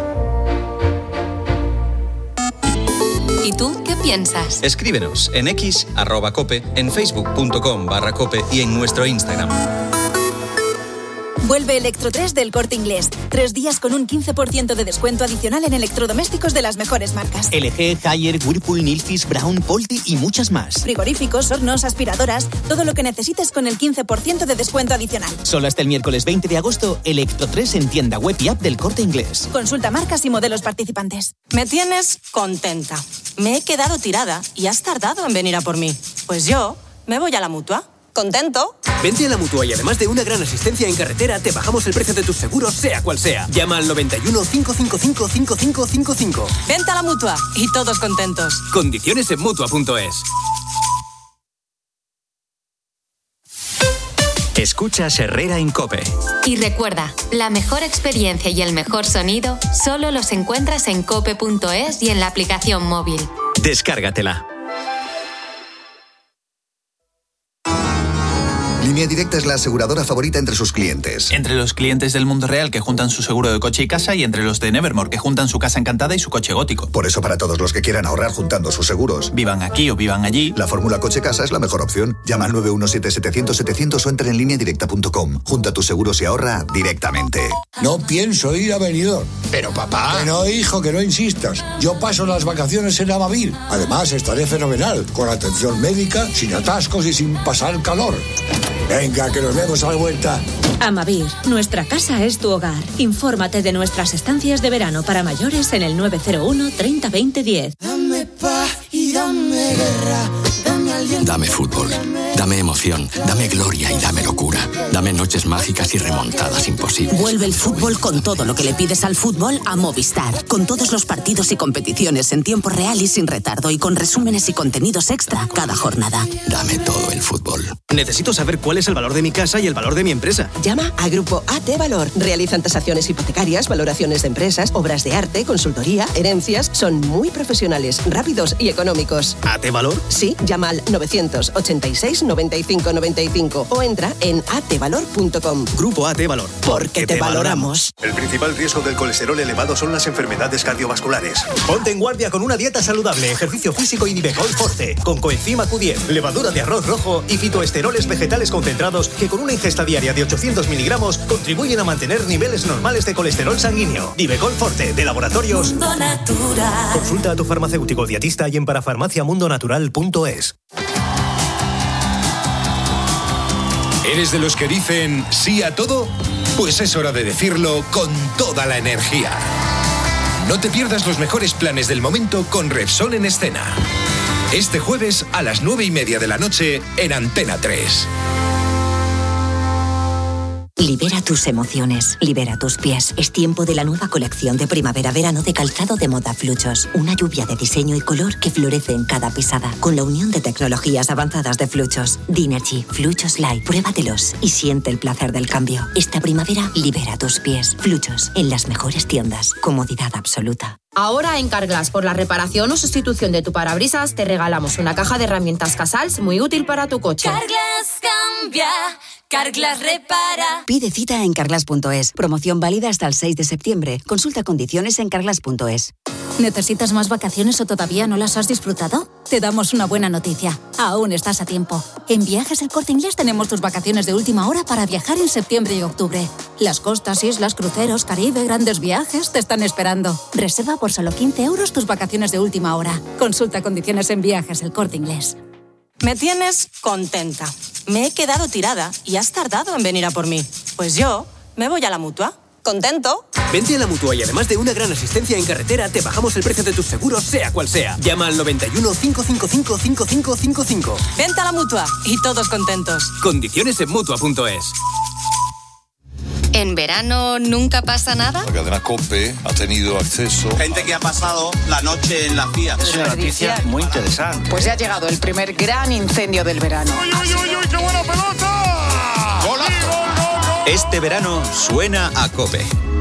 ¿Y tú qué piensas? Escríbenos en x arroba cope, en facebook punto com barra cope y en nuestro Instagram. Vuelve Electro tres del Corte Inglés. Tres días con un quince por ciento de descuento adicional en electrodomésticos de las mejores marcas. L G, Haier, Whirlpool, Nilfisk, Braun, Polti y muchas más. Frigoríficos, hornos, aspiradoras, todo lo que necesites con el quince por ciento de descuento adicional. Solo hasta el miércoles veinte de agosto, Electro tres en tienda web y app del Corte Inglés. Consulta marcas y modelos participantes. Me tienes contenta. Me he quedado tirada y has tardado en venir a por mí. Pues yo me voy a la Mutua. ¿Contento? Vente a la Mutua y además de una gran asistencia en carretera, te bajamos el precio de tus seguros, sea cual sea. Llama al noventa y uno, cinco cinco cinco, cinco cinco cinco cinco. Vente a la Mutua y todos contentos. Condiciones en mutua punto es. Escuchas Herrera en COPE. Y recuerda, la mejor experiencia y el mejor sonido solo los encuentras en cope punto es y en la aplicación móvil. Descárgatela. Línea Directa es la aseguradora favorita entre sus clientes. Entre los clientes del mundo real que juntan su seguro de coche y casa y entre los de Nevermore que juntan su casa encantada y su coche gótico. Por eso, para todos los que quieran ahorrar juntando sus seguros, vivan aquí o vivan allí, la fórmula coche-casa es la mejor opción. Llama al nueve uno siete, setecientos, setecientos o entra en línea directa punto com. Junta tus seguros y ahorra directamente. No pienso ir a Benidorm. Pero papá... Que no, hijo, que no insistas. Yo paso las vacaciones en Amavir. Además, estaré fenomenal, con atención médica, sin atascos y sin pasar calor. Venga, que nos vemos a la vuelta. Amavir, nuestra casa es tu hogar. Infórmate de nuestras estancias de verano para mayores en el nueve cero uno, treinta, veinte, diez. Dame paz y dame guerra, dame aliento. Dame fútbol, dame emoción, dame gloria y dame locura. Dame noches mágicas y remontadas imposibles. Vuelve el fútbol con todo lo que le pides al fútbol a Movistar. Con todos los partidos y competiciones en tiempo real y sin retardo y con resúmenes y contenidos extra cada jornada. Dame todo el fútbol. Necesito saber cuál es el valor de mi casa y el valor de mi empresa. Llama a Grupo A T Valor. Realizan tasaciones hipotecarias, valoraciones de empresas, obras de arte, consultoría, herencias. Son muy profesionales, rápidos y económicos. ¿A T Valor? Sí, llama al novecientos ochenta y seis, noventa y cinco noventa y cinco o entra en a t valor punto com. Grupo A T Valor. Porque te valoramos. El principal riesgo del colesterol elevado son las enfermedades cardiovasculares. Ponte en guardia con una dieta saludable, ejercicio físico y Nivecol Forte, con coenzima Q diez, levadura de arroz rojo y fitoesteroles vegetales concentrados que con una ingesta diaria de ochocientos miligramos contribuyen a mantener niveles normales de colesterol sanguíneo. Nivecol Forte, de Laboratorios Mundo Natural. Consulta a tu farmacéutico dietista y en parafarmacia mundo natural punto es. ¿Eres de los que dicen sí a todo? Pues es hora de decirlo con toda la energía. No te pierdas los mejores planes del momento con Repsol en escena. Este jueves a las nueve y media de la noche en Antena tres. Libera tus emociones, libera tus pies. Es tiempo de la nueva colección de primavera-verano de calzado de moda Fluchos. Una lluvia de diseño y color que florece en cada pisada. Con la unión de tecnologías avanzadas de Fluchos. Dinergy, Fluchos Light. Pruébatelos y siente el placer del cambio. Esta primavera, libera tus pies. Fluchos, en las mejores tiendas. Comodidad absoluta. Ahora en Carglass, por la reparación o sustitución de tu parabrisas, te regalamos una caja de herramientas Casals muy útil para tu coche. Carglass, cambia, Carglass repara. Pide cita en carglass punto es. Promoción válida hasta el seis de septiembre. Consulta condiciones en carglass punto es. ¿Necesitas más vacaciones o todavía no las has disfrutado? Te damos una buena noticia. Aún estás a tiempo. En Viajes El Corte Inglés tenemos tus vacaciones de última hora para viajar en septiembre y octubre. Las costas, islas, cruceros, Caribe, grandes viajes te están esperando. Reserva por solo quince euros tus vacaciones de última hora. Consulta condiciones en Viajes El Corte Inglés. Me tienes contenta. Me he quedado tirada y has tardado en venir a por mí. Pues yo me voy a la Mutua. ¿Contento? Vente a la Mutua y además de una gran asistencia en carretera, te bajamos el precio de tus seguros, sea cual sea. Llama al noventa y uno, cinco cinco cinco, cinco cinco cinco cinco. Vente a la Mutua y todos contentos. Condiciones en Mutua punto es. ¿En verano nunca pasa nada? La cadena COPE ha tenido acceso. Gente que ha pasado la noche en la C I A. Es una noticia muy interesante. Pues ya ha llegado el primer gran incendio del verano. ¡Uy, uy, uy, uy! ¡Qué buena pelota! ¡Golazo! ¡Gol, gol, gol! Este verano suena a COPE.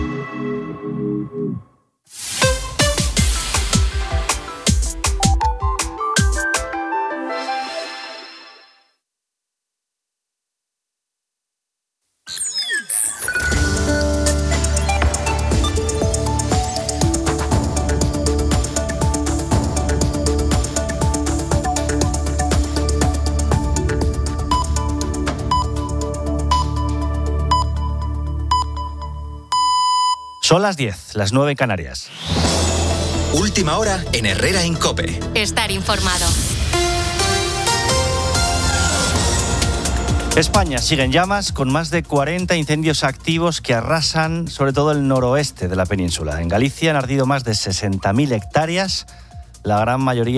Son las diez, las nueve en Canarias. Última hora en Herrera en COPE. Estar informado. España sigue en llamas con más de cuarenta incendios activos que arrasan sobre todo el noroeste de la península. En Galicia han ardido más de sesenta mil hectáreas, la gran mayoría